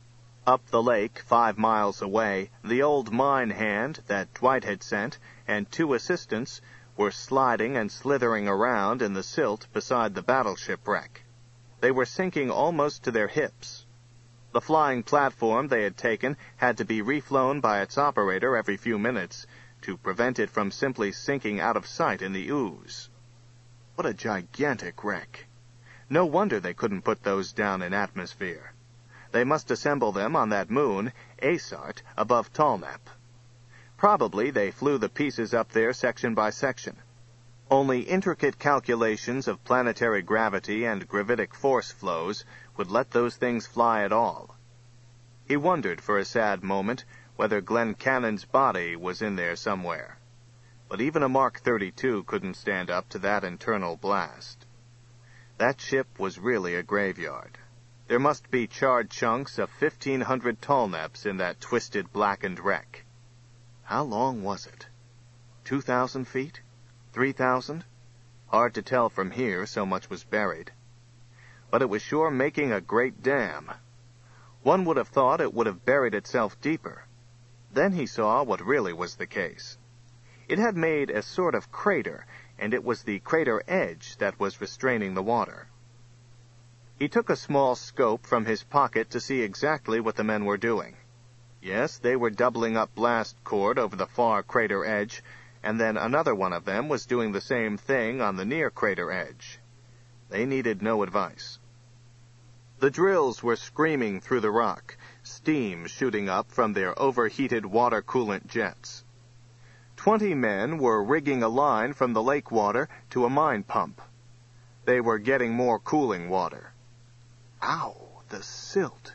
Up the lake, 5 miles away, the old mine hand that Dwight had sent and 2 assistants were sliding and slithering around in the silt beside the battleship wreck. They were sinking almost to their hips. The flying platform they had taken had to be reflown by its operator every few minutes to prevent it from simply sinking out of sight in the ooze. What a gigantic wreck. No wonder they couldn't put those down in atmosphere. They must assemble them on that moon, Asart, above Tallnap. Probably they flew the pieces up there section by section. Only intricate calculations of planetary gravity and gravitic force flows would let those things fly at all. He wondered for a sad moment whether Glencannon's body was in there somewhere. But even a Mark 32 couldn't stand up to that internal blast. That ship was really a graveyard. There must be charred chunks of 1,500 Tallnaps in that twisted, blackened wreck. How long was it? 2,000 feet? 3,000? Hard to tell from here, so much was buried. But it was sure making a great dam. One would have thought it would have buried itself deeper. Then he saw what really was the case. It had made a sort of crater, and it was the crater edge that was restraining the water. He took a small scope from his pocket to see exactly what the men were doing. Yes, they were doubling up blast cord over the far crater edge, and then another one of them was doing the same thing on the near crater edge. They needed no advice. The drills were screaming through the rock, steam shooting up from their overheated water coolant jets. 20 men were rigging a line from the lake water to a mine pump. They were getting more cooling water. Ow, the silt!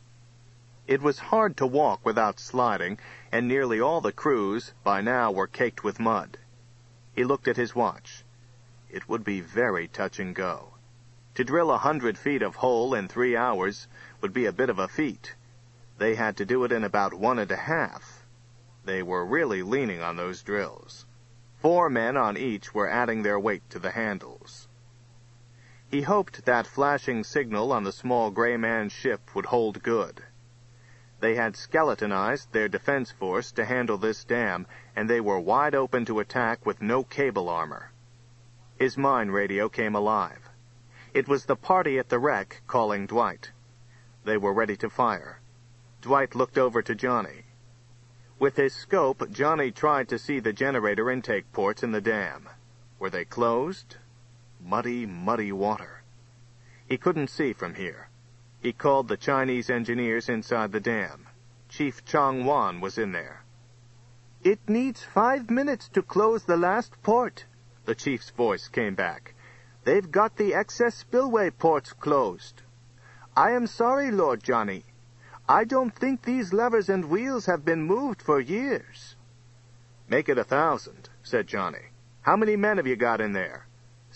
It was hard to walk without sliding, and nearly all the crews by now were caked with mud. He looked at his watch. It would be very touch and go. To drill 100 feet of hole in 3 hours would be a bit of a feat. They had to do it in about 1.5. They were really leaning on those drills. 4 men on each were adding their weight to the handles. He hoped that flashing signal on the small gray man's ship would hold good. They had skeletonized their defense force to handle this dam, and they were wide open to attack with no cable armor. His mine radio came alive. It was the party at the wreck calling Dwight. They were ready to fire. Dwight looked over to Johnny. With his scope, Johnny tried to see the generator intake ports in the dam. Were they closed? Muddy, muddy water. He couldn't see from here. He called the Chinese engineers inside the dam. Chief Chong Wan was in there. "It needs 5 minutes to close the last port," the chief's voice came back. "They've got the excess spillway ports closed. I am sorry, Lord Johnny. I don't think these levers and wheels have been moved for years." "Make it 1,000, said Johnny. "How many men have you got in there?"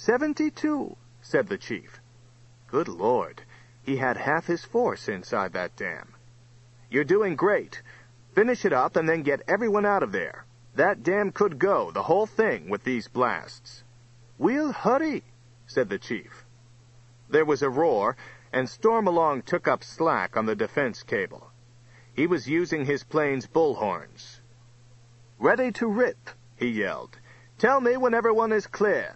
72, said the chief. Good Lord, he had half his force inside that dam. "You're doing great. Finish it up and then get everyone out of there. That dam could go, the whole thing, with these blasts." "We'll hurry," said the chief. There was a roar, and Stormalong took up slack on the defense cable. He was using his plane's bullhorns. "Ready to rip," he yelled. "Tell me when everyone is clear."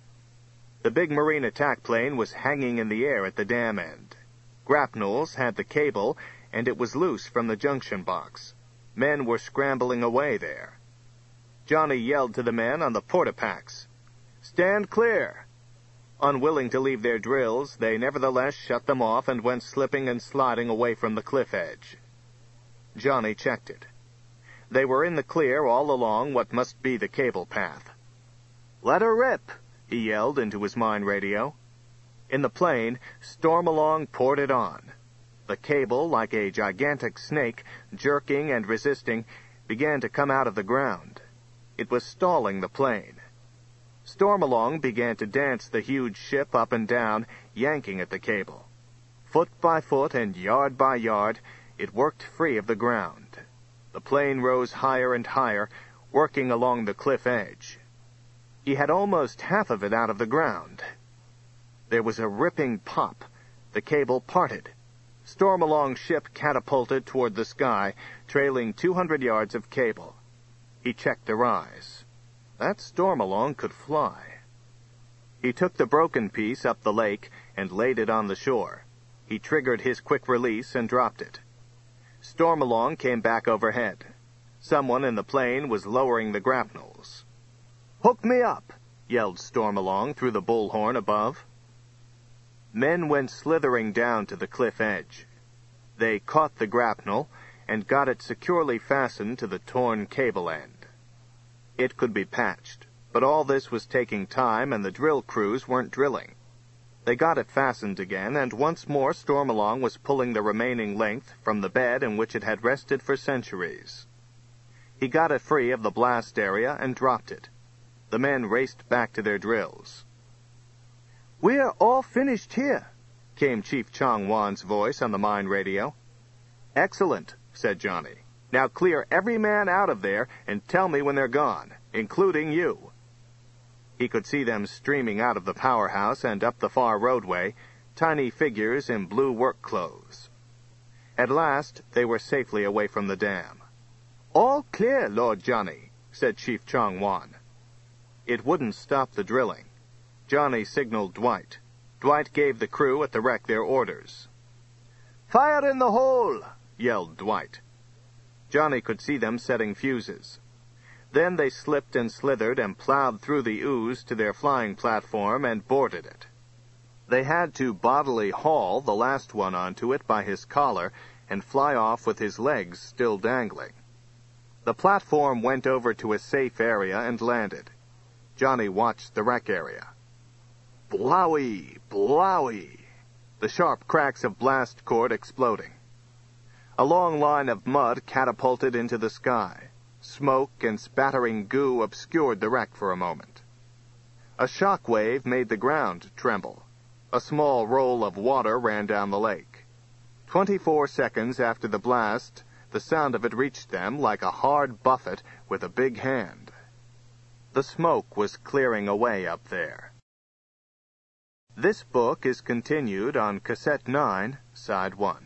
The big Marine attack plane was hanging in the air at the dam end. Grapnels had the cable, and it was loose from the junction box. Men were scrambling away there. Johnny yelled to the men on the portapacks, "Stand clear." Unwilling to leave their drills, they nevertheless shut them off and went slipping and sliding away from the cliff edge. Johnny checked it. They were in the clear all along what must be the cable path. "Let her rip," he yelled into his mine radio. In the plane, Stormalong poured it on. The cable, like a gigantic snake, jerking and resisting, began to come out of the ground. It was stalling the plane. Stormalong began to dance the huge ship up and down, yanking at the cable. Foot by foot and yard by yard, it worked free of the ground. The plane rose higher and higher, working along the cliff edge. He had almost half of it out of the ground. There was a ripping pop. The cable parted. Stormalong's ship catapulted toward the sky, trailing 200 yards of cable. He checked the rise. That Stormalong could fly. He took the broken piece up the lake and laid it on the shore. He triggered his quick release and dropped it. Stormalong came back overhead. Someone in the plane was lowering the grapnels. "Hook me up," yelled Stormalong through the bullhorn above. Men went slithering down to the cliff edge. They caught the grapnel and got it securely fastened to the torn cable end. It could be patched, but all this was taking time and the drill crews weren't drilling. They got it fastened again, and once more Stormalong was pulling the remaining length from the bed in which it had rested for centuries. He got it free of the blast area and dropped it. The men raced back to their drills. "We're all finished here," came Chief Chong Wan's voice on the mine radio. "Excellent," said Johnny. "Now clear every man out of there and tell me when they're gone, including you." He could see them streaming out of the powerhouse and up the far roadway, tiny figures in blue work clothes. At last, they were safely away from the dam. "All clear, Lord Johnny," said Chief Chong Wan. It wouldn't stop the drilling. Johnny signaled Dwight. Dwight gave the crew at the wreck their orders. "Fire in the hole!" yelled Dwight. Johnny could see them setting fuses. Then they slipped and slithered and plowed through the ooze to their flying platform and boarded it. They had to bodily haul the last one onto it by his collar and fly off with his legs still dangling. The platform went over to a safe area and landed. Johnny watched the wreck area. Blowy, blowy, the sharp cracks of blast cord exploding. A long line of mud catapulted into the sky. Smoke and spattering goo obscured the wreck for a moment. A shock wave made the ground tremble. A small roll of water ran down the lake. 24 seconds after the blast, the sound of it reached them like a hard buffet with a big hand. The smoke was clearing away up there. This book is continued on Cassette 9, Side 1.